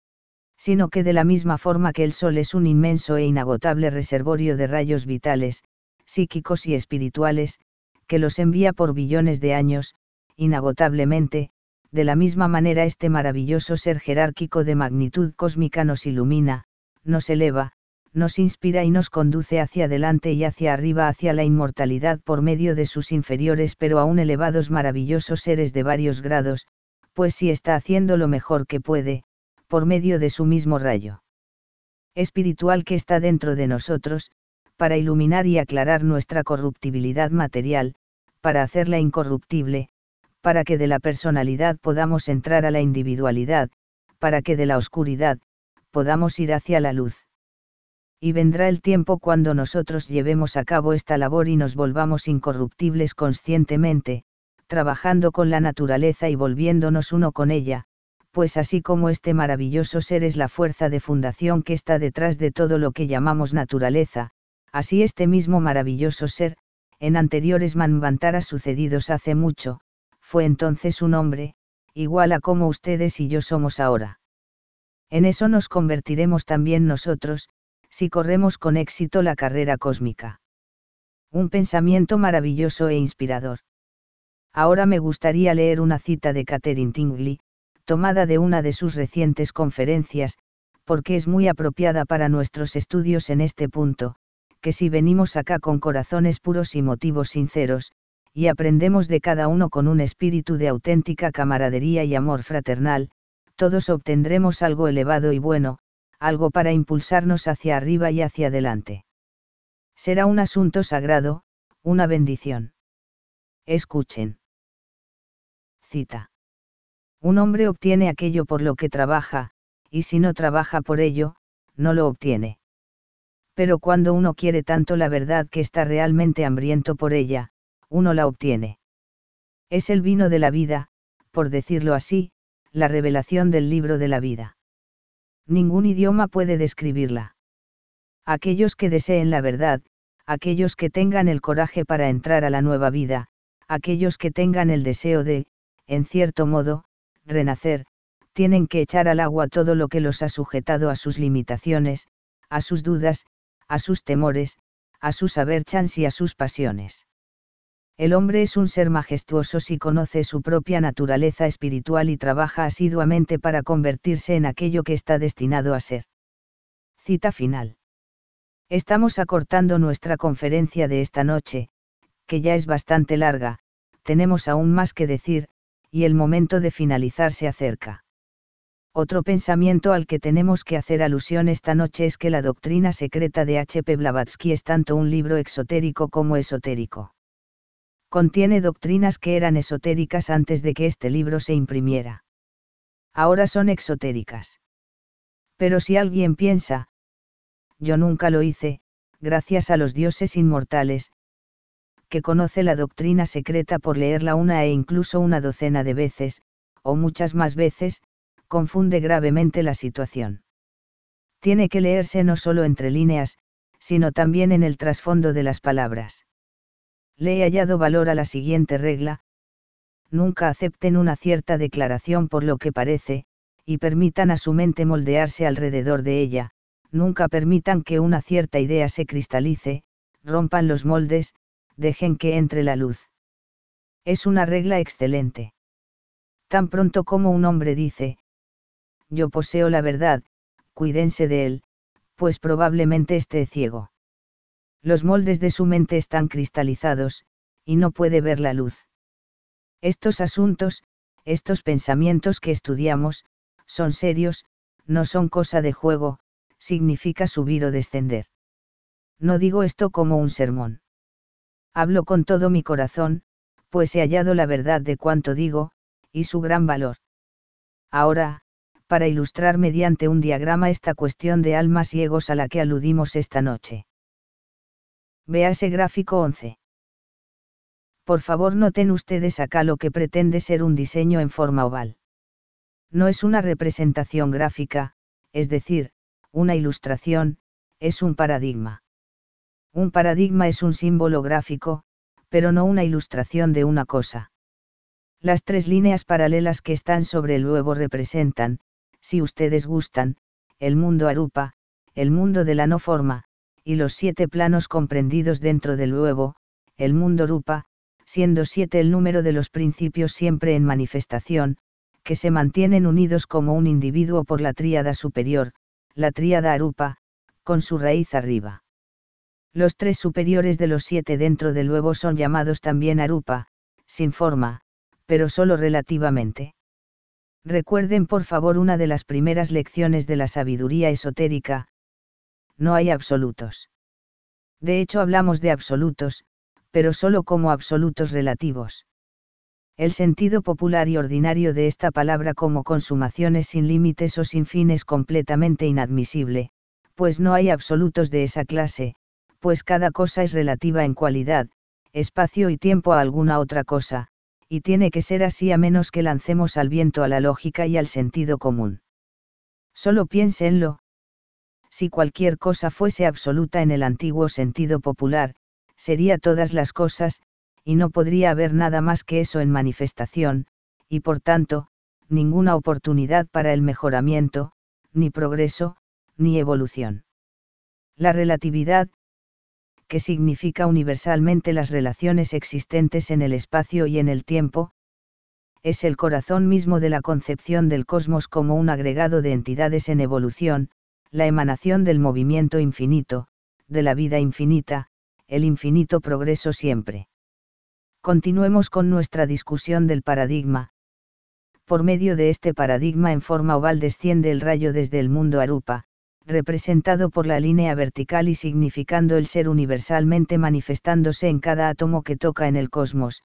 Sino que de la misma forma que el Sol es un inmenso e inagotable reservorio de rayos vitales, psíquicos y espirituales, que los envía por billones de años, inagotablemente, de la misma manera este maravilloso ser jerárquico de magnitud cósmica nos ilumina, nos eleva, nos inspira y nos conduce hacia adelante y hacia arriba hacia la inmortalidad por medio de sus inferiores pero aún elevados maravillosos seres de varios grados, pues si está haciendo lo mejor que puede, por medio de su mismo rayo espiritual que está dentro de nosotros, para iluminar y aclarar nuestra corruptibilidad material, para hacerla incorruptible, para que de la personalidad podamos entrar a la individualidad, para que de la oscuridad, podamos ir hacia la luz. Y vendrá el tiempo cuando nosotros llevemos a cabo esta labor y nos volvamos incorruptibles conscientemente, trabajando con la naturaleza y volviéndonos uno con ella, pues así como este maravilloso ser es la fuerza de fundación que está detrás de todo lo que llamamos naturaleza, así este mismo maravilloso ser, en anteriores manvantaras sucedidos hace mucho, fue entonces un hombre, igual a como ustedes y yo somos ahora. En eso nos convertiremos también nosotros, si corremos con éxito la carrera cósmica. Un pensamiento maravilloso e inspirador. Ahora me gustaría leer una cita de Catherine Tingley, tomada de una de sus recientes conferencias, porque es muy apropiada para nuestros estudios en este punto, que si venimos acá con corazones puros y motivos sinceros, y aprendemos de cada uno con un espíritu de auténtica camaradería y amor fraternal, todos obtendremos algo elevado y bueno, algo para impulsarnos hacia arriba y hacia adelante. Será un asunto sagrado, una bendición. Escuchen. Cita. Un hombre obtiene aquello por lo que trabaja, y si no trabaja por ello, no lo obtiene. Pero cuando uno quiere tanto la verdad que está realmente hambriento por ella, uno la obtiene. Es el vino de la vida, por decirlo así, la revelación del libro de la vida. Ningún idioma puede describirla. Aquellos que deseen la verdad, aquellos que tengan el coraje para entrar a la nueva vida, aquellos que tengan el deseo de, en cierto modo, renacer, tienen que echar al agua todo lo que los ha sujetado a sus limitaciones, a sus dudas, a sus temores, a sus averchans y a sus pasiones. El hombre es un ser majestuoso si conoce su propia naturaleza espiritual y trabaja asiduamente para convertirse en aquello que está destinado a ser. Cita final. Estamos acortando nuestra conferencia de esta noche, que ya es bastante larga, tenemos aún más que decir, y el momento de finalizar se acerca. Otro pensamiento al que tenemos que hacer alusión esta noche es que la doctrina secreta de H P Blavatsky es tanto un libro exotérico como esotérico. Contiene doctrinas que eran esotéricas antes de que este libro se imprimiera. Ahora son exotéricas. Pero si alguien piensa, yo nunca lo hice, gracias a los dioses inmortales, que conoce la doctrina secreta por leerla una e incluso una docena de veces, o muchas más veces, confunde gravemente la situación. Tiene que leerse no solo entre líneas, sino también en el trasfondo de las palabras. Le he hallado valor a la siguiente regla: nunca acepten una cierta declaración por lo que parece, y permitan a su mente moldearse alrededor de ella, nunca permitan que una cierta idea se cristalice, rompan los moldes, dejen que entre la luz. Es una regla excelente. Tan pronto como un hombre dice, yo poseo la verdad, cuídense de él, pues probablemente esté ciego. Los moldes de su mente están cristalizados, y no puede ver la luz. Estos asuntos, estos pensamientos que estudiamos, son serios, no son cosa de juego, significa subir o descender. No digo esto como un sermón. Hablo con todo mi corazón, pues he hallado la verdad de cuanto digo, y su gran valor. Ahora, para ilustrar mediante un diagrama esta cuestión de almas y egos a la que aludimos esta noche. Véase gráfico once. Por favor noten ustedes acá lo que pretende ser un diseño en forma oval. No es una representación gráfica, es decir, una ilustración, es un paradigma. Un paradigma es un símbolo gráfico, pero no una ilustración de una cosa. Las tres líneas paralelas que están sobre el huevo representan, si ustedes gustan, el mundo arupa, el mundo de la no forma, y los siete planos comprendidos dentro del huevo, el mundo rupa, siendo siete el número de los principios siempre en manifestación, que se mantienen unidos como un individuo por la tríada superior, la tríada arupa, con su raíz arriba. Los tres superiores de los siete dentro del huevo son llamados también arupa, sin forma, pero solo relativamente. Recuerden por favor una de las primeras lecciones de la sabiduría esotérica: no hay absolutos. De hecho hablamos de absolutos, pero solo como absolutos relativos. El sentido popular y ordinario de esta palabra como consumaciones sin límites o sin fin es completamente inadmisible, pues no hay absolutos de esa clase, pues cada cosa es relativa en cualidad, espacio y tiempo a alguna otra cosa, y tiene que ser así a menos que lancemos al viento a la lógica y al sentido común. Solo piénsenlo. Si cualquier cosa fuese absoluta en el antiguo sentido popular, sería todas las cosas, y no podría haber nada más que eso en manifestación, y por tanto, ninguna oportunidad para el mejoramiento, ni progreso, ni evolución. La relatividad, que significa universalmente las relaciones existentes en el espacio y en el tiempo, es el corazón mismo de la concepción del cosmos como un agregado de entidades en evolución, la emanación del movimiento infinito, de la vida infinita, el infinito progreso siempre. Continuemos con nuestra discusión del paradigma. Por medio de este paradigma en forma oval desciende el rayo desde el mundo arupa, representado por la línea vertical y significando el ser universalmente manifestándose en cada átomo que toca en el cosmos,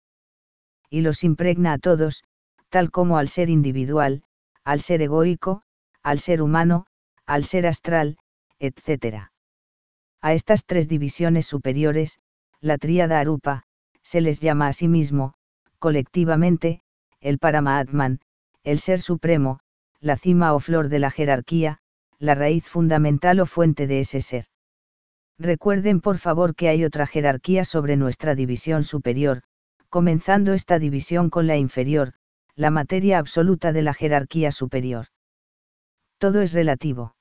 y los impregna a todos, tal como al ser individual, al ser egoico, al ser humano, al ser astral, etcétera. A estas tres divisiones superiores, la tríada arupa, se les llama a sí mismo, colectivamente, el Paramaatman, el Ser Supremo, la cima o flor de la jerarquía, la raíz fundamental o fuente de ese ser. Recuerden por favor que hay otra jerarquía sobre nuestra división superior, comenzando esta división con la inferior, la materia absoluta de la jerarquía superior. Todo es relativo.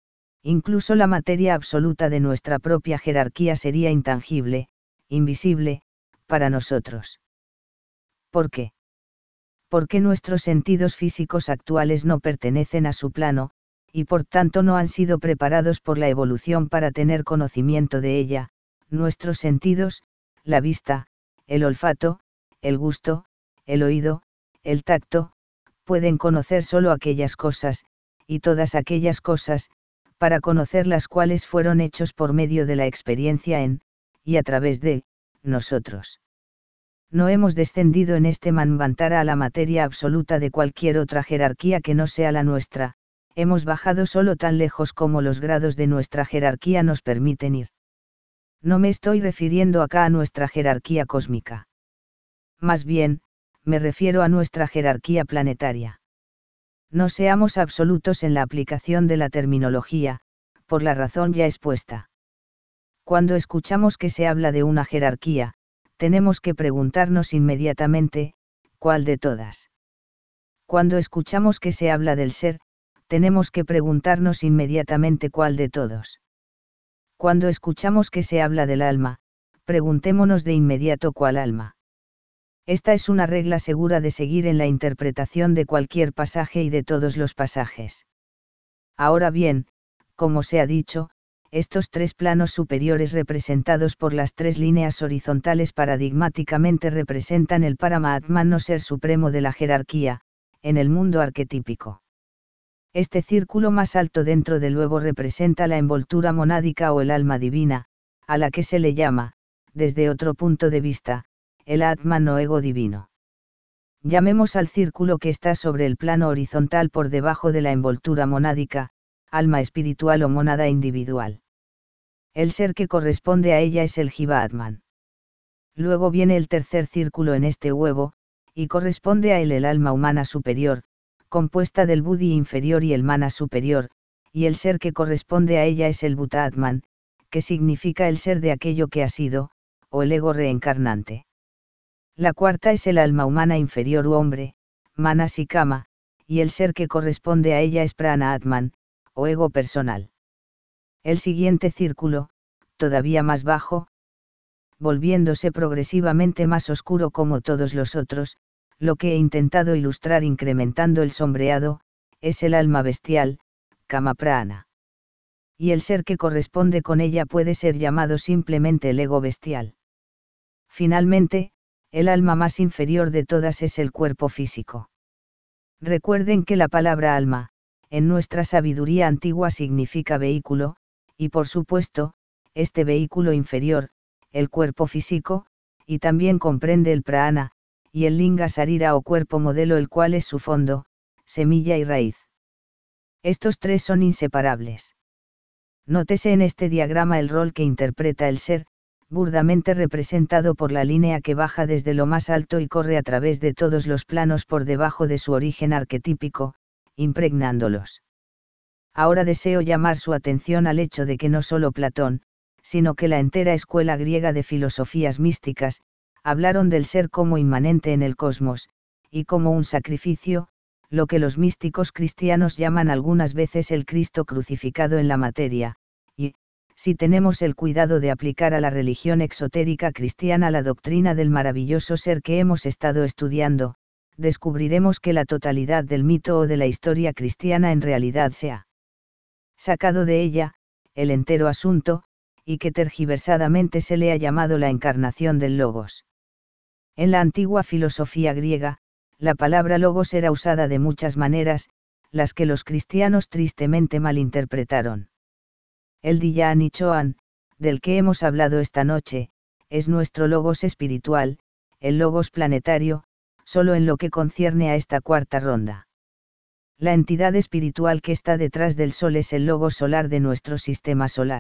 Incluso la materia absoluta de nuestra propia jerarquía sería intangible, invisible, para nosotros. ¿Por qué? Porque nuestros sentidos físicos actuales no pertenecen a su plano, y por tanto no han sido preparados por la evolución para tener conocimiento de ella. Nuestros sentidos, la vista, el olfato, el gusto, el oído, el tacto, pueden conocer solo aquellas cosas, y todas aquellas cosas, para conocer las cuales fueron hechos por medio de la experiencia en, y a través de, nosotros. No hemos descendido en este manvantara a la materia absoluta de cualquier otra jerarquía que no sea la nuestra, hemos bajado solo tan lejos como los grados de nuestra jerarquía nos permiten ir. No me estoy refiriendo acá a nuestra jerarquía cósmica. Más bien, me refiero a nuestra jerarquía planetaria. No seamos absolutos en la aplicación de la terminología, por la razón ya expuesta. Cuando escuchamos que se habla de una jerarquía, tenemos que preguntarnos inmediatamente, ¿cuál de todas? Cuando escuchamos que se habla del ser, tenemos que preguntarnos inmediatamente cuál de todos. Cuando escuchamos que se habla del alma, preguntémonos de inmediato cuál alma. Esta es una regla segura de seguir en la interpretación de cualquier pasaje y de todos los pasajes. Ahora bien, como se ha dicho, estos tres planos superiores representados por las tres líneas horizontales paradigmáticamente representan el Paramaatman o ser supremo de la jerarquía, en el mundo arquetípico. Este círculo más alto dentro del huevo representa la envoltura monádica o el alma divina, a la que se le llama, desde otro punto de vista, el Atman o ego divino. Llamemos al círculo que está sobre el plano horizontal por debajo de la envoltura monádica, alma espiritual o mónada individual. El ser que corresponde a ella es el Jiva Atman. Luego viene el tercer círculo en este huevo, y corresponde a él el alma humana superior, compuesta del Buddhi inferior y el Mana superior, y el ser que corresponde a ella es el Bhuta Atman, que significa el ser de aquello que ha sido, o el ego reencarnante. La cuarta es el alma humana inferior u hombre, Manas y Kama, y el ser que corresponde a ella es Prana Atman, o ego personal. El siguiente círculo, todavía más bajo, volviéndose progresivamente más oscuro como todos los otros, lo que he intentado ilustrar incrementando el sombreado, es el alma bestial, Kama Prana. Y el ser que corresponde con ella puede ser llamado simplemente el ego bestial. Finalmente, el alma más inferior de todas es el cuerpo físico. Recuerden que la palabra alma, en nuestra sabiduría antigua significa vehículo, y por supuesto, este vehículo inferior, el cuerpo físico, y también comprende el prana, y el linga sarira o cuerpo modelo el cual es su fondo, semilla y raíz. Estos tres son inseparables. Nótese en este diagrama el rol que interpreta el ser, burdamente representado por la línea que baja desde lo más alto y corre a través de todos los planos por debajo de su origen arquetípico, impregnándolos. Ahora deseo llamar su atención al hecho de que no solo Platón, sino que la entera escuela griega de filosofías místicas, hablaron del ser como inmanente en el cosmos, y como un sacrificio, lo que los místicos cristianos llaman algunas veces el Cristo crucificado en la materia, y, si tenemos el cuidado de aplicar a la religión exotérica cristiana la doctrina del maravilloso ser que hemos estado estudiando, descubriremos que la totalidad del mito o de la historia cristiana en realidad se ha sacado de ella, el entero asunto, y que tergiversadamente se le ha llamado la encarnación del logos. En la antigua filosofía griega, la palabra logos era usada de muchas maneras, las que los cristianos tristemente malinterpretaron. El Dhyanichoan, del que hemos hablado esta noche, es nuestro logos espiritual, el logos planetario, solo en lo que concierne a esta cuarta ronda. La entidad espiritual que está detrás del Sol es el logos solar de nuestro sistema solar.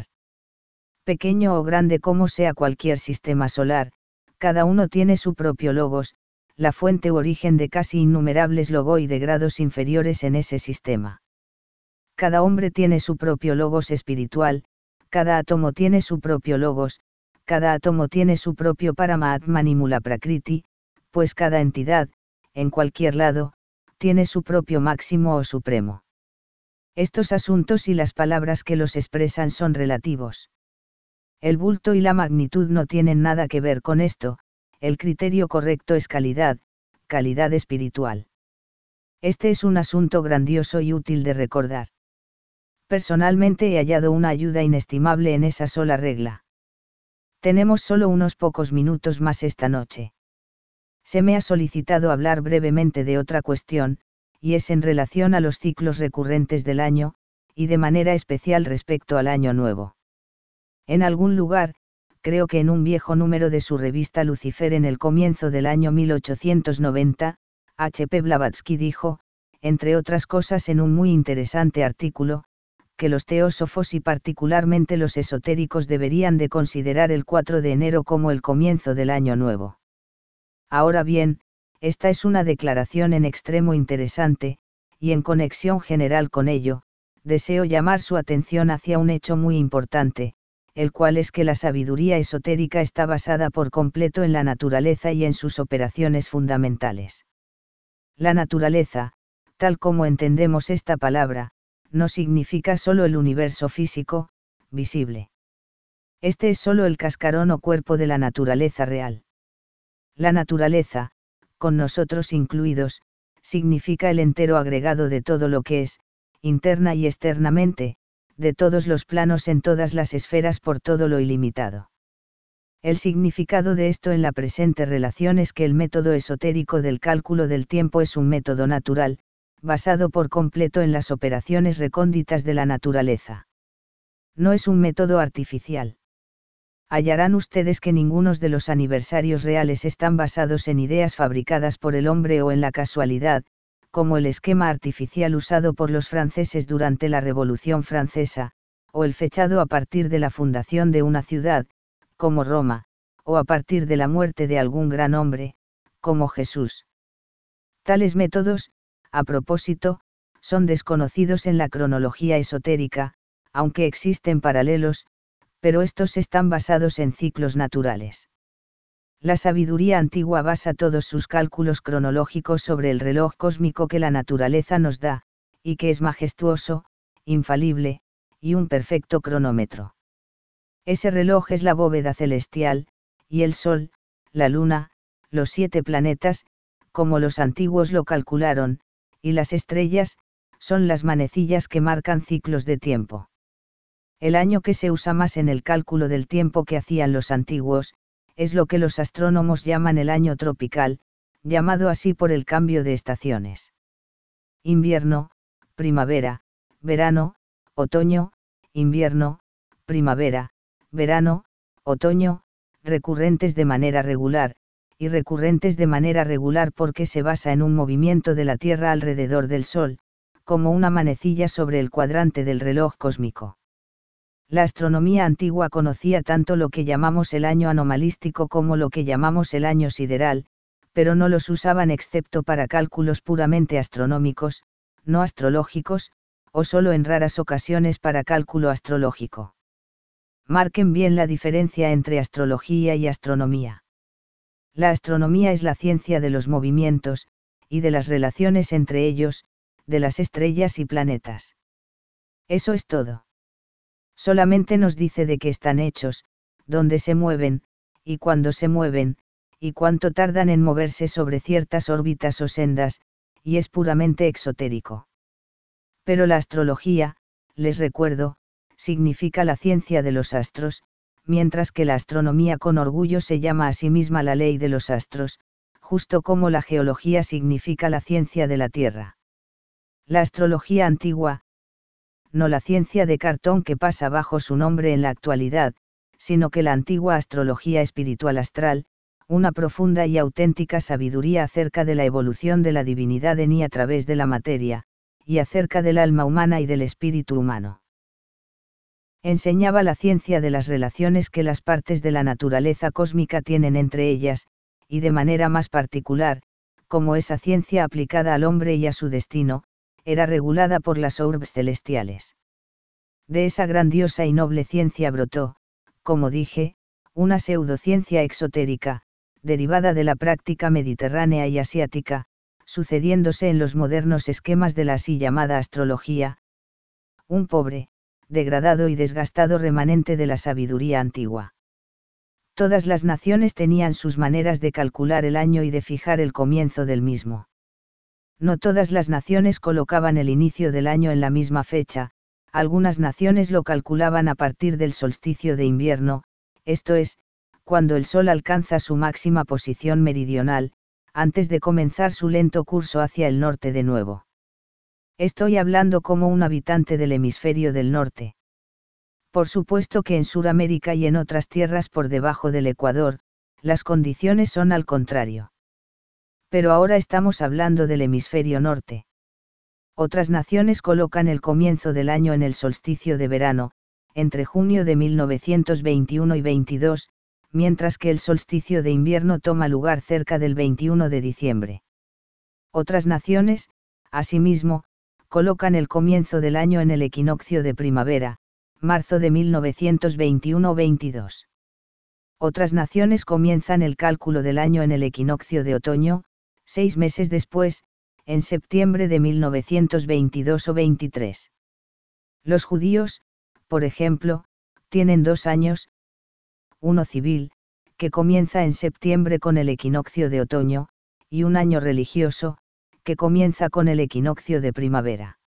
Pequeño o grande como sea cualquier sistema solar, cada uno tiene su propio logos, la fuente u origen de casi innumerables logoi de grados inferiores en ese sistema. Cada hombre tiene su propio logos espiritual, cada átomo tiene su propio logos, cada átomo tiene su propio Paramatman y Mula Prakriti, pues cada entidad, en cualquier lado, tiene su propio máximo o supremo. Estos asuntos y las palabras que los expresan son relativos. El bulto y la magnitud no tienen nada que ver con esto, el criterio correcto es calidad, calidad espiritual. Este es un asunto grandioso y útil de recordar. Personalmente he hallado una ayuda inestimable en esa sola regla. Tenemos solo unos pocos minutos más esta noche. Se me ha solicitado hablar brevemente de otra cuestión, y es en relación a los ciclos recurrentes del año, y de manera especial respecto al año nuevo. En algún lugar, creo que en un viejo número de su revista Lucifer en el comienzo del año mil ochocientos noventa, H P Blavatsky dijo, entre otras cosas en un muy interesante artículo, que los teósofos y particularmente los esotéricos deberían de considerar el cuatro de enero como el comienzo del año nuevo. Ahora bien, esta es una declaración en extremo interesante, y en conexión general con ello, deseo llamar su atención hacia un hecho muy importante, el cual es que la sabiduría esotérica está basada por completo en la naturaleza y en sus operaciones fundamentales. La naturaleza, tal como entendemos esta palabra, no significa solo el universo físico, visible. Este es solo el cascarón o cuerpo de la naturaleza real. La naturaleza, con nosotros incluidos, significa el entero agregado de todo lo que es, interna y externamente, de todos los planos en todas las esferas por todo lo ilimitado. El significado de esto en la presente relación es que el método esotérico del cálculo del tiempo es un método natural, basado por completo en las operaciones recónditas de la naturaleza. No es un método artificial. Hallarán ustedes que ningunos de los aniversarios reales están basados en ideas fabricadas por el hombre o en la casualidad, como el esquema artificial usado por los franceses durante la Revolución Francesa, o el fechado a partir de la fundación de una ciudad, como Roma, o a partir de la muerte de algún gran hombre, como Jesús. Tales métodos, a propósito, son desconocidos en la cronología esotérica, aunque existen paralelos, pero estos están basados en ciclos naturales. La sabiduría antigua basa todos sus cálculos cronológicos sobre el reloj cósmico que la naturaleza nos da, y que es majestuoso, infalible, y un perfecto cronómetro. Ese reloj es la bóveda celestial, y el Sol, la Luna, los siete planetas, como los antiguos lo calcularon, y las estrellas, son las manecillas que marcan ciclos de tiempo. El año que se usa más en el cálculo del tiempo que hacían los antiguos, es lo que los astrónomos llaman el año tropical, llamado así por el cambio de estaciones. Invierno, primavera, verano, otoño, invierno, primavera, verano, otoño, recurrentes de manera regular, y recurrentes de manera regular porque se basa en un movimiento de la Tierra alrededor del Sol, como una manecilla sobre el cuadrante del reloj cósmico. La astronomía antigua conocía tanto lo que llamamos el año anomalístico como lo que llamamos el año sideral, pero no los usaban excepto para cálculos puramente astronómicos, no astrológicos, o solo en raras ocasiones para cálculo astrológico. Marquen bien la diferencia entre astrología y astronomía. La astronomía es la ciencia de los movimientos, y de las relaciones entre ellos, de las estrellas y planetas. Eso es todo. Solamente nos dice de qué están hechos, dónde se mueven, y cuándo se mueven, y cuánto tardan en moverse sobre ciertas órbitas o sendas, y es puramente exotérico. Pero la astrología, les recuerdo, significa la ciencia de los astros, mientras que la astronomía con orgullo se llama a sí misma la ley de los astros, justo como la geología significa la ciencia de la Tierra. La astrología antigua, no la ciencia de cartón que pasa bajo su nombre en la actualidad, sino que la antigua astrología espiritual astral, una profunda y auténtica sabiduría acerca de la evolución de la divinidad en y a través de la materia, y acerca del alma humana y del espíritu humano. Enseñaba la ciencia de las relaciones que las partes de la naturaleza cósmica tienen entre ellas, y de manera más particular, como esa ciencia aplicada al hombre y a su destino, era regulada por las orbes celestiales. De esa grandiosa y noble ciencia brotó, como dije, una pseudociencia exotérica, derivada de la práctica mediterránea y asiática, sucediéndose en los modernos esquemas de la así llamada astrología, un pobre, degradado y desgastado remanente de la sabiduría antigua. Todas las naciones tenían sus maneras de calcular el año y de fijar el comienzo del mismo. No todas las naciones colocaban el inicio del año en la misma fecha, algunas naciones lo calculaban a partir del solsticio de invierno, esto es, cuando el sol alcanza su máxima posición meridional, antes de comenzar su lento curso hacia el norte de nuevo. Estoy hablando como un habitante del hemisferio del norte. Por supuesto que en Suramérica y en otras tierras por debajo del Ecuador, las condiciones son al contrario. Pero ahora estamos hablando del hemisferio norte. Otras naciones colocan el comienzo del año en el solsticio de verano, entre junio de mil novecientos veintiuno y veintidós, mientras que el solsticio de invierno toma lugar cerca del veintiuno de diciembre. Otras naciones, asimismo, colocan el comienzo del año en el equinoccio de primavera, marzo de mil novecientos veintiuno o veintidós. Otras naciones comienzan el cálculo del año en el equinoccio de otoño, seis meses después, en septiembre de mil novecientos veintidós o veintitrés. Los judíos, por ejemplo, tienen dos años, uno civil, que comienza en septiembre con el equinoccio de otoño, y un año religioso, que comienza con el equinoccio de primavera.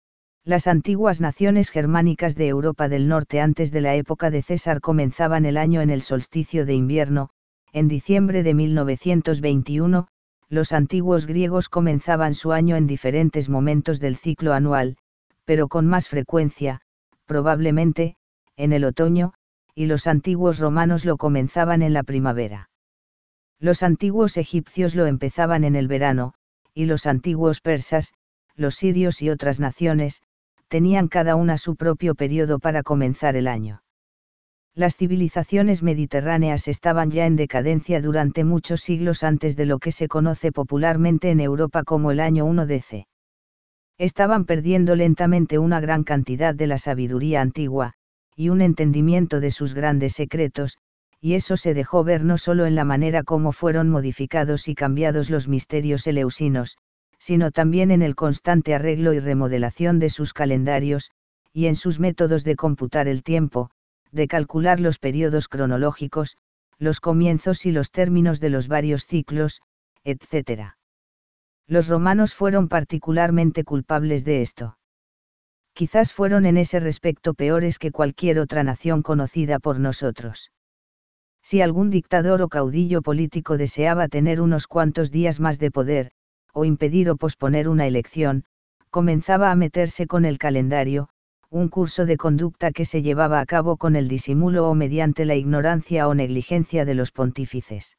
Las antiguas naciones germánicas de Europa del Norte antes de la época de César comenzaban el año en el solsticio de invierno, en diciembre de mil novecientos veintiuno, los antiguos griegos comenzaban su año en diferentes momentos del ciclo anual, pero con más frecuencia, probablemente, en el otoño, y los antiguos romanos lo comenzaban en la primavera. Los antiguos egipcios lo empezaban en el verano, y los antiguos persas, los sirios y otras naciones, tenían cada una su propio periodo para comenzar el año. Las civilizaciones mediterráneas estaban ya en decadencia durante muchos siglos antes de lo que se conoce popularmente en Europa como el año uno D C. Estaban perdiendo lentamente una gran cantidad de la sabiduría antigua, y un entendimiento de sus grandes secretos, y eso se dejó ver no solo en la manera como fueron modificados y cambiados los misterios eleusinos, sino también en el constante arreglo y remodelación de sus calendarios, y en sus métodos de computar el tiempo, de calcular los periodos cronológicos, los comienzos y los términos de los varios ciclos, etcétera. Los romanos fueron particularmente culpables de esto. Quizás fueron en ese respecto peores que cualquier otra nación conocida por nosotros. Si algún dictador o caudillo político deseaba tener unos cuantos días más de poder, o impedir o posponer una elección, comenzaba a meterse con el calendario, un curso de conducta que se llevaba a cabo con el disimulo o mediante la ignorancia o negligencia de los pontífices.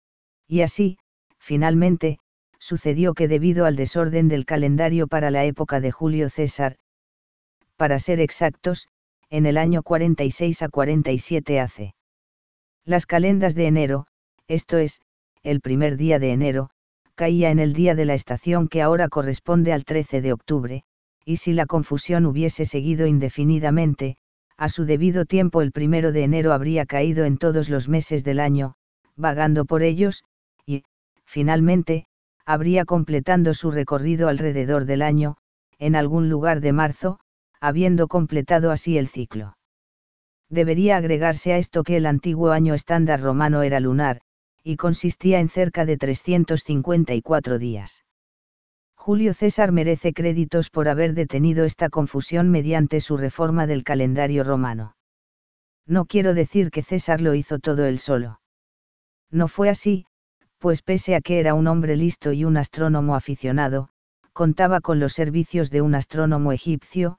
Y así, finalmente, sucedió que debido al desorden del calendario para la época de Julio César, para ser exactos, en el año cuarenta y seis a cuarenta y siete A C, las calendas de enero, esto es, el primer día de enero, caía en el día de la estación que ahora corresponde al trece de octubre, y si la confusión hubiese seguido indefinidamente, a su debido tiempo el primero de enero habría caído en todos los meses del año, vagando por ellos, y, finalmente, habría completando su recorrido alrededor del año, en algún lugar de marzo, habiendo completado así el ciclo. Debería agregarse a esto que el antiguo año estándar romano era lunar, y consistía en cerca de trescientos cincuenta y cuatro días. Julio César merece créditos por haber detenido esta confusión mediante su reforma del calendario romano. No quiero decir que César lo hizo todo él solo. No fue así, pues pese a que era un hombre listo y un astrónomo aficionado, contaba con los servicios de un astrónomo egipcio,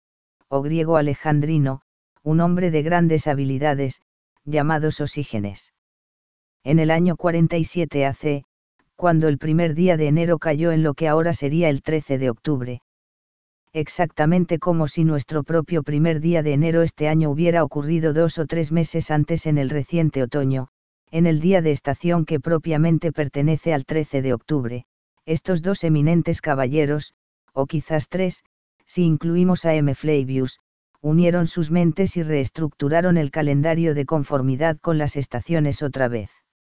o griego alejandrino, un hombre de grandes habilidades, llamado Sosígenes. En el año cuarenta y siete A C, cuando el primer día de enero cayó en lo que ahora sería el trece de octubre. Exactamente como si nuestro propio primer día de enero este año hubiera ocurrido dos o tres meses antes en el reciente otoño, en el día de estación que propiamente pertenece al trece de octubre, estos dos eminentes caballeros, o quizás tres, si incluimos a M. Flavius, unieron sus mentes y reestructuraron el calendario de conformidad con las estaciones otra vez.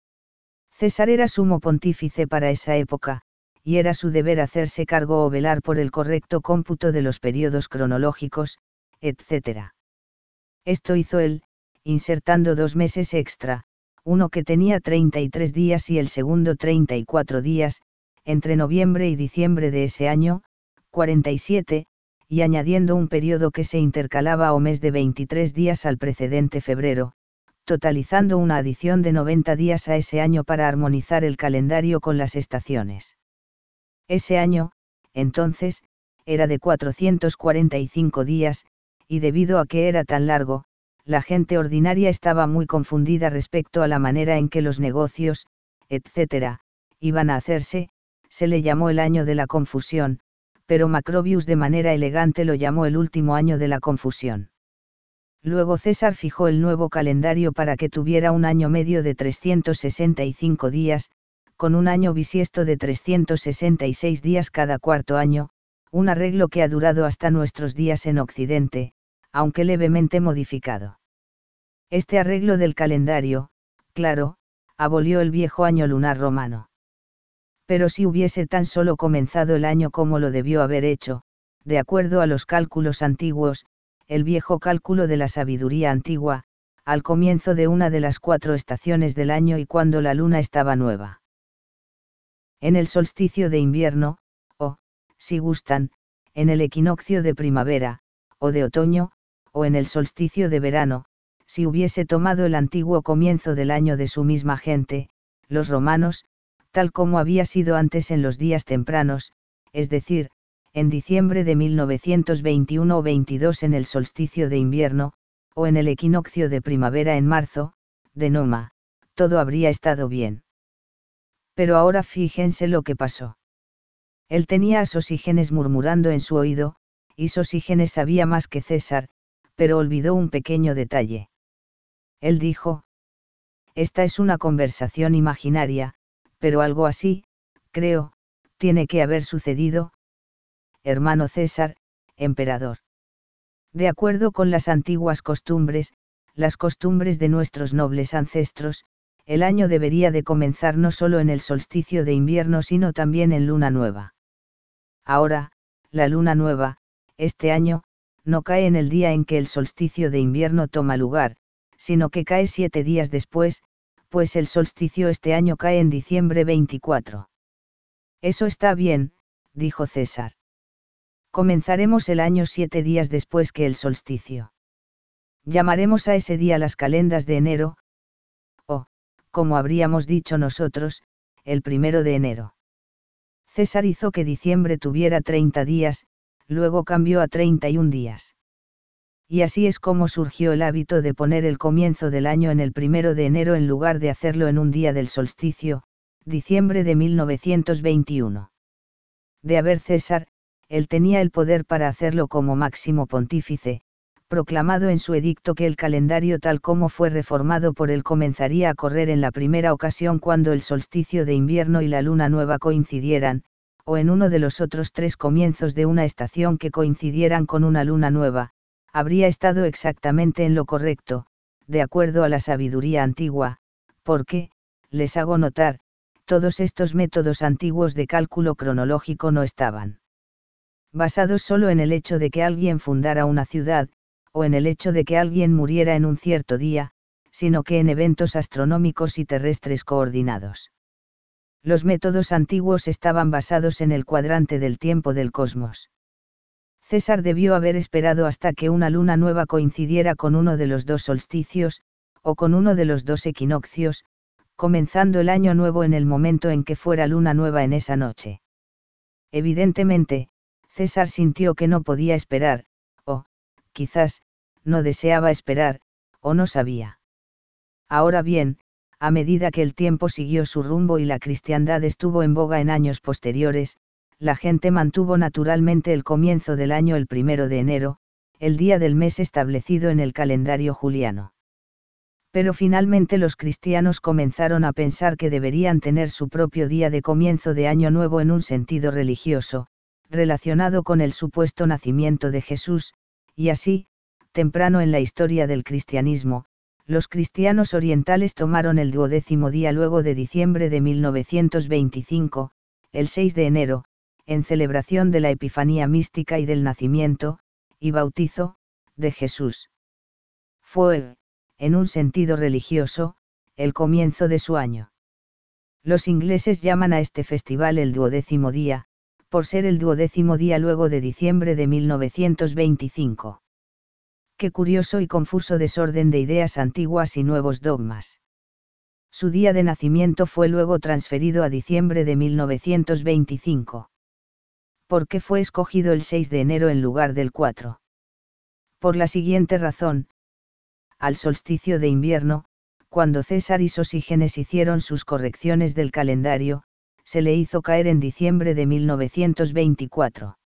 César era sumo pontífice para esa época, y era su deber hacerse cargo o velar por el correcto cómputo de los periodos cronológicos, etcétera. Esto hizo él, insertando dos meses extra, uno que tenía treinta y tres días y el segundo treinta y cuatro días, entre noviembre y diciembre de ese año, cuarenta y siete, y añadiendo un periodo que se intercalaba o mes de veintitrés días al precedente febrero, totalizando una adición de noventa días a ese año para armonizar el calendario con las estaciones. Ese año, entonces, era de cuatrocientos cuarenta y cinco días, y debido a que era tan largo, la gente ordinaria estaba muy confundida respecto a la manera en que los negocios, etcétera, iban a hacerse, se le llamó el año de la confusión, pero Macrobius de manera elegante lo llamó el último año de la confusión. Luego César fijó el nuevo calendario para que tuviera un año medio de trescientos sesenta y cinco días, con un año bisiesto de trescientos sesenta y seis días cada cuarto año, un arreglo que ha durado hasta nuestros días en Occidente, aunque levemente modificado. Este arreglo del calendario, claro, abolió el viejo año lunar romano. Pero si hubiese tan solo comenzado el año como lo debió haber hecho, de acuerdo a los cálculos antiguos, el viejo cálculo de la sabiduría antigua, al comienzo de una de las cuatro estaciones del año y cuando la luna estaba nueva. En el solsticio de invierno, o, si gustan, en el equinoccio de primavera, o de otoño, o en el solsticio de verano, si hubiese tomado el antiguo comienzo del año de su misma gente, los romanos, tal como había sido antes en los días tempranos, es decir, en diciembre de mil novecientos veintiuno o veintidós en el solsticio de invierno, o en el equinoccio de primavera en marzo, de Noma, todo habría estado bien. Pero ahora fíjense lo que pasó. Él tenía a Sosígenes murmurando en su oído, y Sosígenes sabía más que César, pero olvidó un pequeño detalle. Él dijo: esta es una conversación imaginaria, pero algo así, creo, tiene que haber sucedido. Hermano César, emperador. De acuerdo con las antiguas costumbres, las costumbres de nuestros nobles ancestros, el año debería de comenzar no solo en el solsticio de invierno sino también en luna nueva. Ahora, la luna nueva, este año, no cae en el día en que el solsticio de invierno toma lugar, sino que cae siete días después, pues el solsticio este año cae en diciembre veinticuatro. Eso está bien, dijo César. Comenzaremos el año siete días después que el solsticio. Llamaremos a ese día las calendas de enero, o, como habríamos dicho nosotros, el primero de enero. César hizo que diciembre tuviera treinta días, luego cambió a treinta y un días. Y así es como surgió el hábito de poner el comienzo del año en el primero de enero en lugar de hacerlo en un día del solsticio, diciembre de mil novecientos veintiuno. De haber César, él tenía el poder para hacerlo como máximo pontífice, proclamado en su edicto que el calendario tal como fue reformado por él comenzaría a correr en la primera ocasión cuando el solsticio de invierno y la luna nueva coincidieran, o en uno de los otros tres comienzos de una estación que coincidieran con una luna nueva, habría estado exactamente en lo correcto, de acuerdo a la sabiduría antigua, porque, les hago notar, todos estos métodos antiguos de cálculo cronológico no estaban basados solo en el hecho de que alguien fundara una ciudad, o en el hecho de que alguien muriera en un cierto día, sino que en eventos astronómicos y terrestres coordinados. Los métodos antiguos estaban basados en el cuadrante del tiempo del cosmos. César debió haber esperado hasta que una luna nueva coincidiera con uno de los dos solsticios, o con uno de los dos equinoccios, comenzando el año nuevo en el momento en que fuera luna nueva en esa noche. Evidentemente, César sintió que no podía esperar, o, quizás, no deseaba esperar, o no sabía. Ahora bien, a medida que el tiempo siguió su rumbo y la cristiandad estuvo en boga en años posteriores, la gente mantuvo naturalmente el comienzo del año el primero de enero, el día del mes establecido en el calendario juliano. Pero finalmente los cristianos comenzaron a pensar que deberían tener su propio día de comienzo de año nuevo en un sentido religioso, relacionado con el supuesto nacimiento de Jesús, y así, temprano en la historia del cristianismo, los cristianos orientales tomaron el duodécimo día luego de diciembre de mil novecientos veinticinco, el seis de enero, en celebración de la Epifanía mística y del nacimiento, y bautizo, de Jesús. Fue, en un sentido religioso, el comienzo de su año. Los ingleses llaman a este festival el duodécimo día, por ser el duodécimo día luego de diciembre de mil novecientos veinticinco. Qué curioso y confuso desorden de ideas antiguas y nuevos dogmas. Su día de nacimiento fue luego transferido a diciembre de mil novecientos veinticinco. ¿Por qué fue escogido el seis de enero en lugar del cuatro? Por la siguiente razón. Al solsticio de invierno, cuando César y Sosígenes hicieron sus correcciones del calendario, se le hizo caer en diciembre de mil novecientos veinticuatro.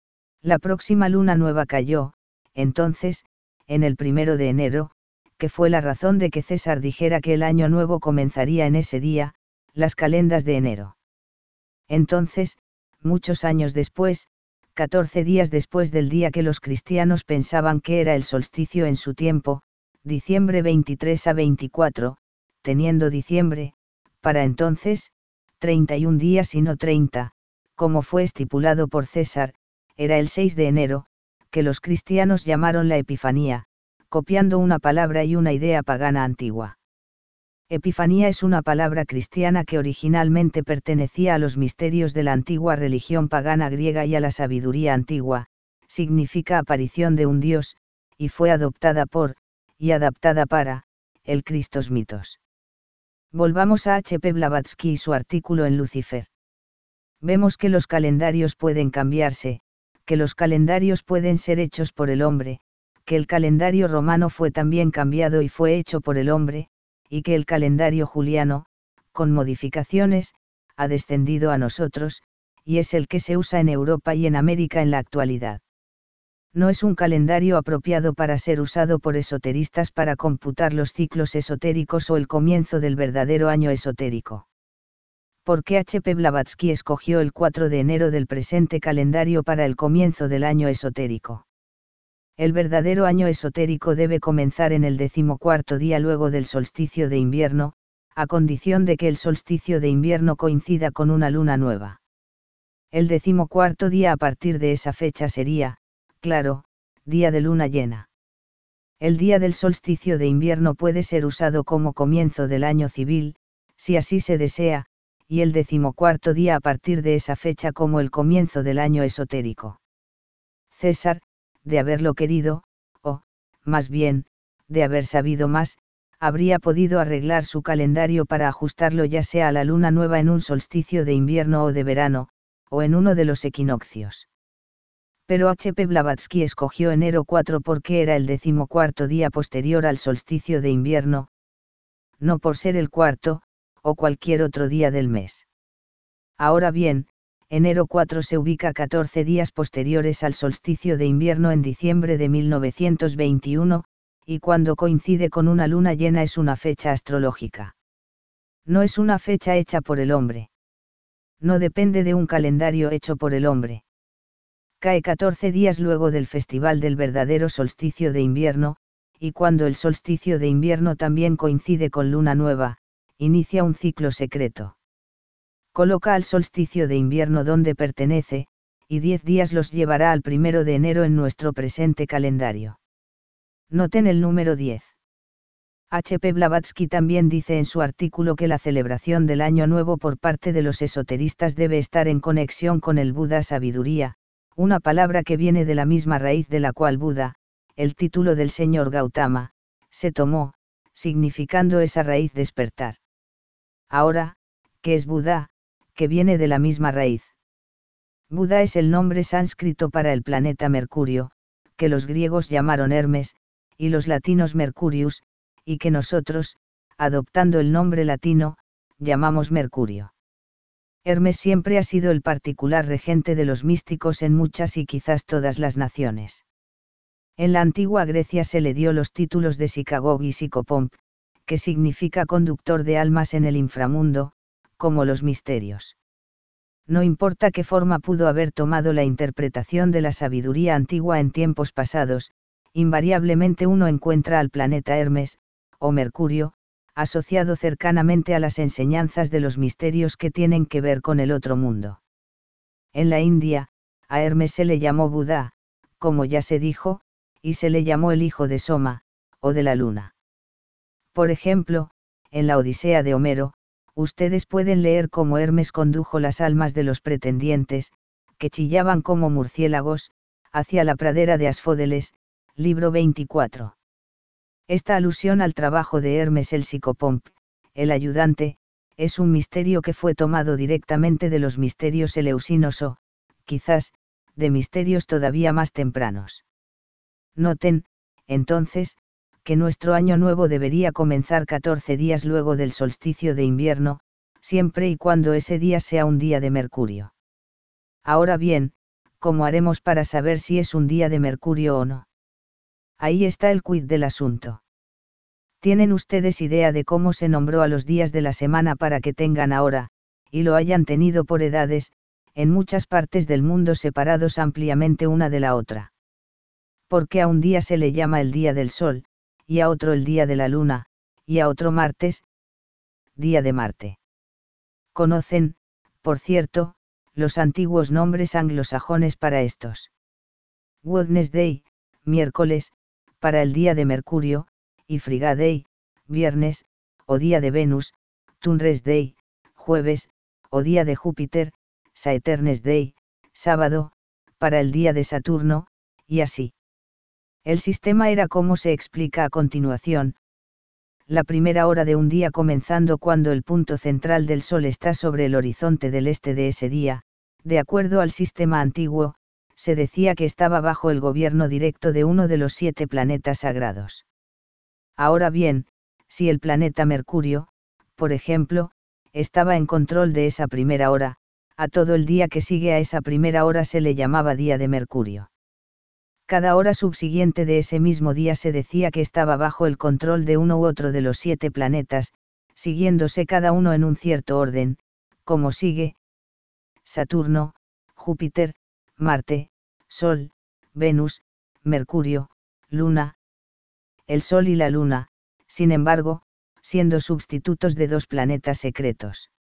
La próxima luna nueva cayó, entonces, en el primero de enero, que fue la razón de que César dijera que el año nuevo comenzaría en ese día, las calendas de enero. Entonces, muchos años después, catorce días después del día que los cristianos pensaban que era el solsticio en su tiempo, diciembre veintitrés a veinticuatro, teniendo diciembre, para entonces, treinta y un días y no treinta, como fue estipulado por César, era el seis de enero, que los cristianos llamaron la Epifanía, copiando una palabra y una idea pagana antigua. Epifanía es una palabra cristiana que originalmente pertenecía a los misterios de la antigua religión pagana griega y a la sabiduría antigua, significa aparición de un Dios, y fue adoptada por, y adaptada para, el Cristos mitos. Volvamos a H P Blavatsky y su artículo en Lucifer. Vemos que los calendarios pueden cambiarse, que los calendarios pueden ser hechos por el hombre, que el calendario romano fue también cambiado y fue hecho por el hombre, y que el calendario juliano, con modificaciones, ha descendido a nosotros, y es el que se usa en Europa y en América en la actualidad. No es un calendario apropiado para ser usado por esoteristas para computar los ciclos esotéricos o el comienzo del verdadero año esotérico. ¿Por qué H P Blavatsky escogió el cuatro de enero del presente calendario para el comienzo del año esotérico? El verdadero año esotérico debe comenzar en el decimocuarto día luego del solsticio de invierno, a condición de que el solsticio de invierno coincida con una luna nueva. El decimocuarto día a partir de esa fecha sería, claro, día de luna llena. El día del solsticio de invierno puede ser usado como comienzo del año civil, si así se desea, y el decimocuarto día a partir de esa fecha como el comienzo del año esotérico. César, de haberlo querido, o, más bien, de haber sabido más, habría podido arreglar su calendario para ajustarlo ya sea a la luna nueva en un solsticio de invierno o de verano, o en uno de los equinoccios. Pero H P Blavatsky escogió enero cuatro porque era el decimocuarto día posterior al solsticio de invierno, no por ser el cuarto, o cualquier otro día del mes. Ahora bien, enero cuatro se ubica catorce días posteriores al solsticio de invierno en diciembre de mil novecientos veintiuno, y cuando coincide con una luna llena es una fecha astrológica. No es una fecha hecha por el hombre. No depende de un calendario hecho por el hombre. Cae catorce días luego del festival del verdadero solsticio de invierno, y cuando el solsticio de invierno también coincide con luna nueva, inicia un ciclo secreto. Coloca al solsticio de invierno donde pertenece, y diez días los llevará al primero de enero en nuestro presente calendario. Noten el número diez. H P Blavatsky también dice en su artículo que la celebración del Año Nuevo por parte de los esoteristas debe estar en conexión con el Buda sabiduría, una palabra que viene de la misma raíz de la cual Buda, el título del señor Gautama, se tomó, significando esa raíz despertar. Ahora, ¿qué es Buda, que viene de la misma raíz? Buda es el nombre sánscrito para el planeta Mercurio, que los griegos llamaron Hermes, y los latinos Mercurius, y que nosotros, adoptando el nombre latino, llamamos Mercurio. Hermes siempre ha sido el particular regente de los místicos en muchas y quizás todas las naciones. En la antigua Grecia se le dio los títulos de Sicagog y Psicopomp, que significa conductor de almas en el inframundo, como los misterios. No importa qué forma pudo haber tomado la interpretación de la sabiduría antigua en tiempos pasados, invariablemente uno encuentra al planeta Hermes, o Mercurio, asociado cercanamente a las enseñanzas de los misterios que tienen que ver con el otro mundo. En la India, a Hermes se le llamó Buda, como ya se dijo, y se le llamó el hijo de Soma, o de la luna. Por ejemplo, en la Odisea de Homero, ustedes pueden leer cómo Hermes condujo las almas de los pretendientes, que chillaban como murciélagos, hacia la pradera de Asfódeles, libro veinticuatro. Esta alusión al trabajo de Hermes el Psicopomp, el ayudante, es un misterio que fue tomado directamente de los misterios eleusinos o, quizás, de misterios todavía más tempranos. Noten, entonces, que nuestro año nuevo debería comenzar catorce días luego del solsticio de invierno, siempre y cuando ese día sea un día de Mercurio. Ahora bien, ¿cómo haremos para saber si es un día de Mercurio o no? Ahí está el quid del asunto. ¿Tienen ustedes idea de cómo se nombró a los días de la semana para que tengan ahora, y lo hayan tenido por edades, en muchas partes del mundo separados ampliamente una de la otra? Porque a un día se le llama el día del sol, y a otro el día de la luna, y a otro martes, día de Marte. Conocen, por cierto, los antiguos nombres anglosajones para estos. Wednesday, miércoles, para el día de Mercurio, y Friday, viernes, o día de Venus, Thursday, jueves, o día de Júpiter, Saturday, sábado, para el día de Saturno, y así. El sistema era como se explica a continuación. La primera hora de un día comenzando cuando el punto central del Sol está sobre el horizonte del este de ese día, de acuerdo al sistema antiguo, se decía que estaba bajo el gobierno directo de uno de los siete planetas sagrados. Ahora bien, si el planeta Mercurio, por ejemplo, estaba en control de esa primera hora, a todo el día que sigue a esa primera hora se le llamaba día de Mercurio. Cada hora subsiguiente de ese mismo día se decía que estaba bajo el control de uno u otro de los siete planetas, siguiéndose cada uno en un cierto orden, como sigue: Saturno, Júpiter, Marte, Sol, Venus, Mercurio, Luna. El Sol y la Luna, sin embargo, siendo sustitutos de dos planetas secretos.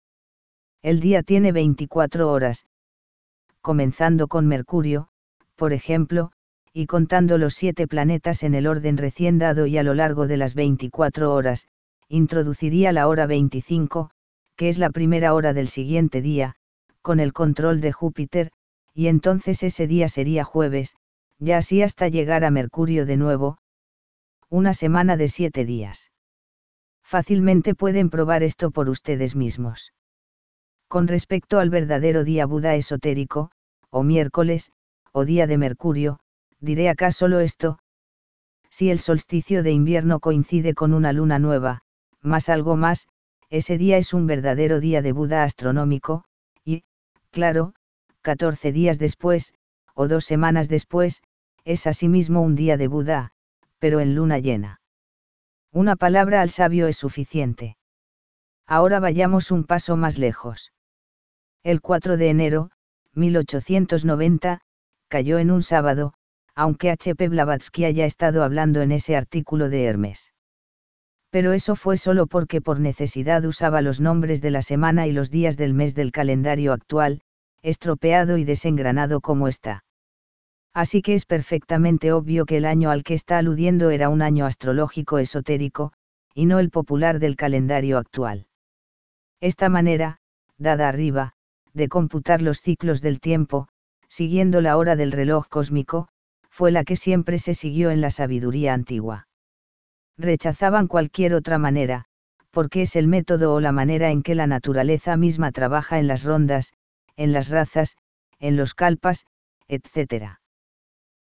El día tiene veinticuatro horas, comenzando con Mercurio, por ejemplo, y contando los siete planetas en el orden recién dado, y a lo largo de las veinticuatro horas, introduciría la hora veinticinco, que es la primera hora del siguiente día, con el control de Júpiter, y entonces ese día sería jueves, ya así hasta llegar a Mercurio de nuevo, una semana de siete días. Fácilmente pueden probar esto por ustedes mismos. Con respecto al verdadero día Buda esotérico, o miércoles, o día de Mercurio, diré acá solo esto: si el solsticio de invierno coincide con una luna nueva, más algo más, ese día es un verdadero día de Buda astronómico, y, claro, catorce días después, o dos semanas después, es asimismo un día de Buda, pero en luna llena. Una palabra al sabio es suficiente. Ahora vayamos un paso más lejos. El cuatro de enero, mil ochocientos noventa, cayó en un sábado, aunque H P Blavatsky haya estado hablando en ese artículo de Hermes. Pero eso fue solo porque por necesidad usaba los nombres de la semana y los días del mes del calendario actual, estropeado y desengranado como está. Así que es perfectamente obvio que el año al que está aludiendo era un año astrológico esotérico, y no el popular del calendario actual. Esta manera, dada arriba, de computar los ciclos del tiempo, siguiendo la hora del reloj cósmico, fue la que siempre se siguió en la sabiduría antigua. Rechazaban cualquier otra manera, porque es el método o la manera en que la naturaleza misma trabaja en las rondas, en las razas, en los kalpas, etcétera.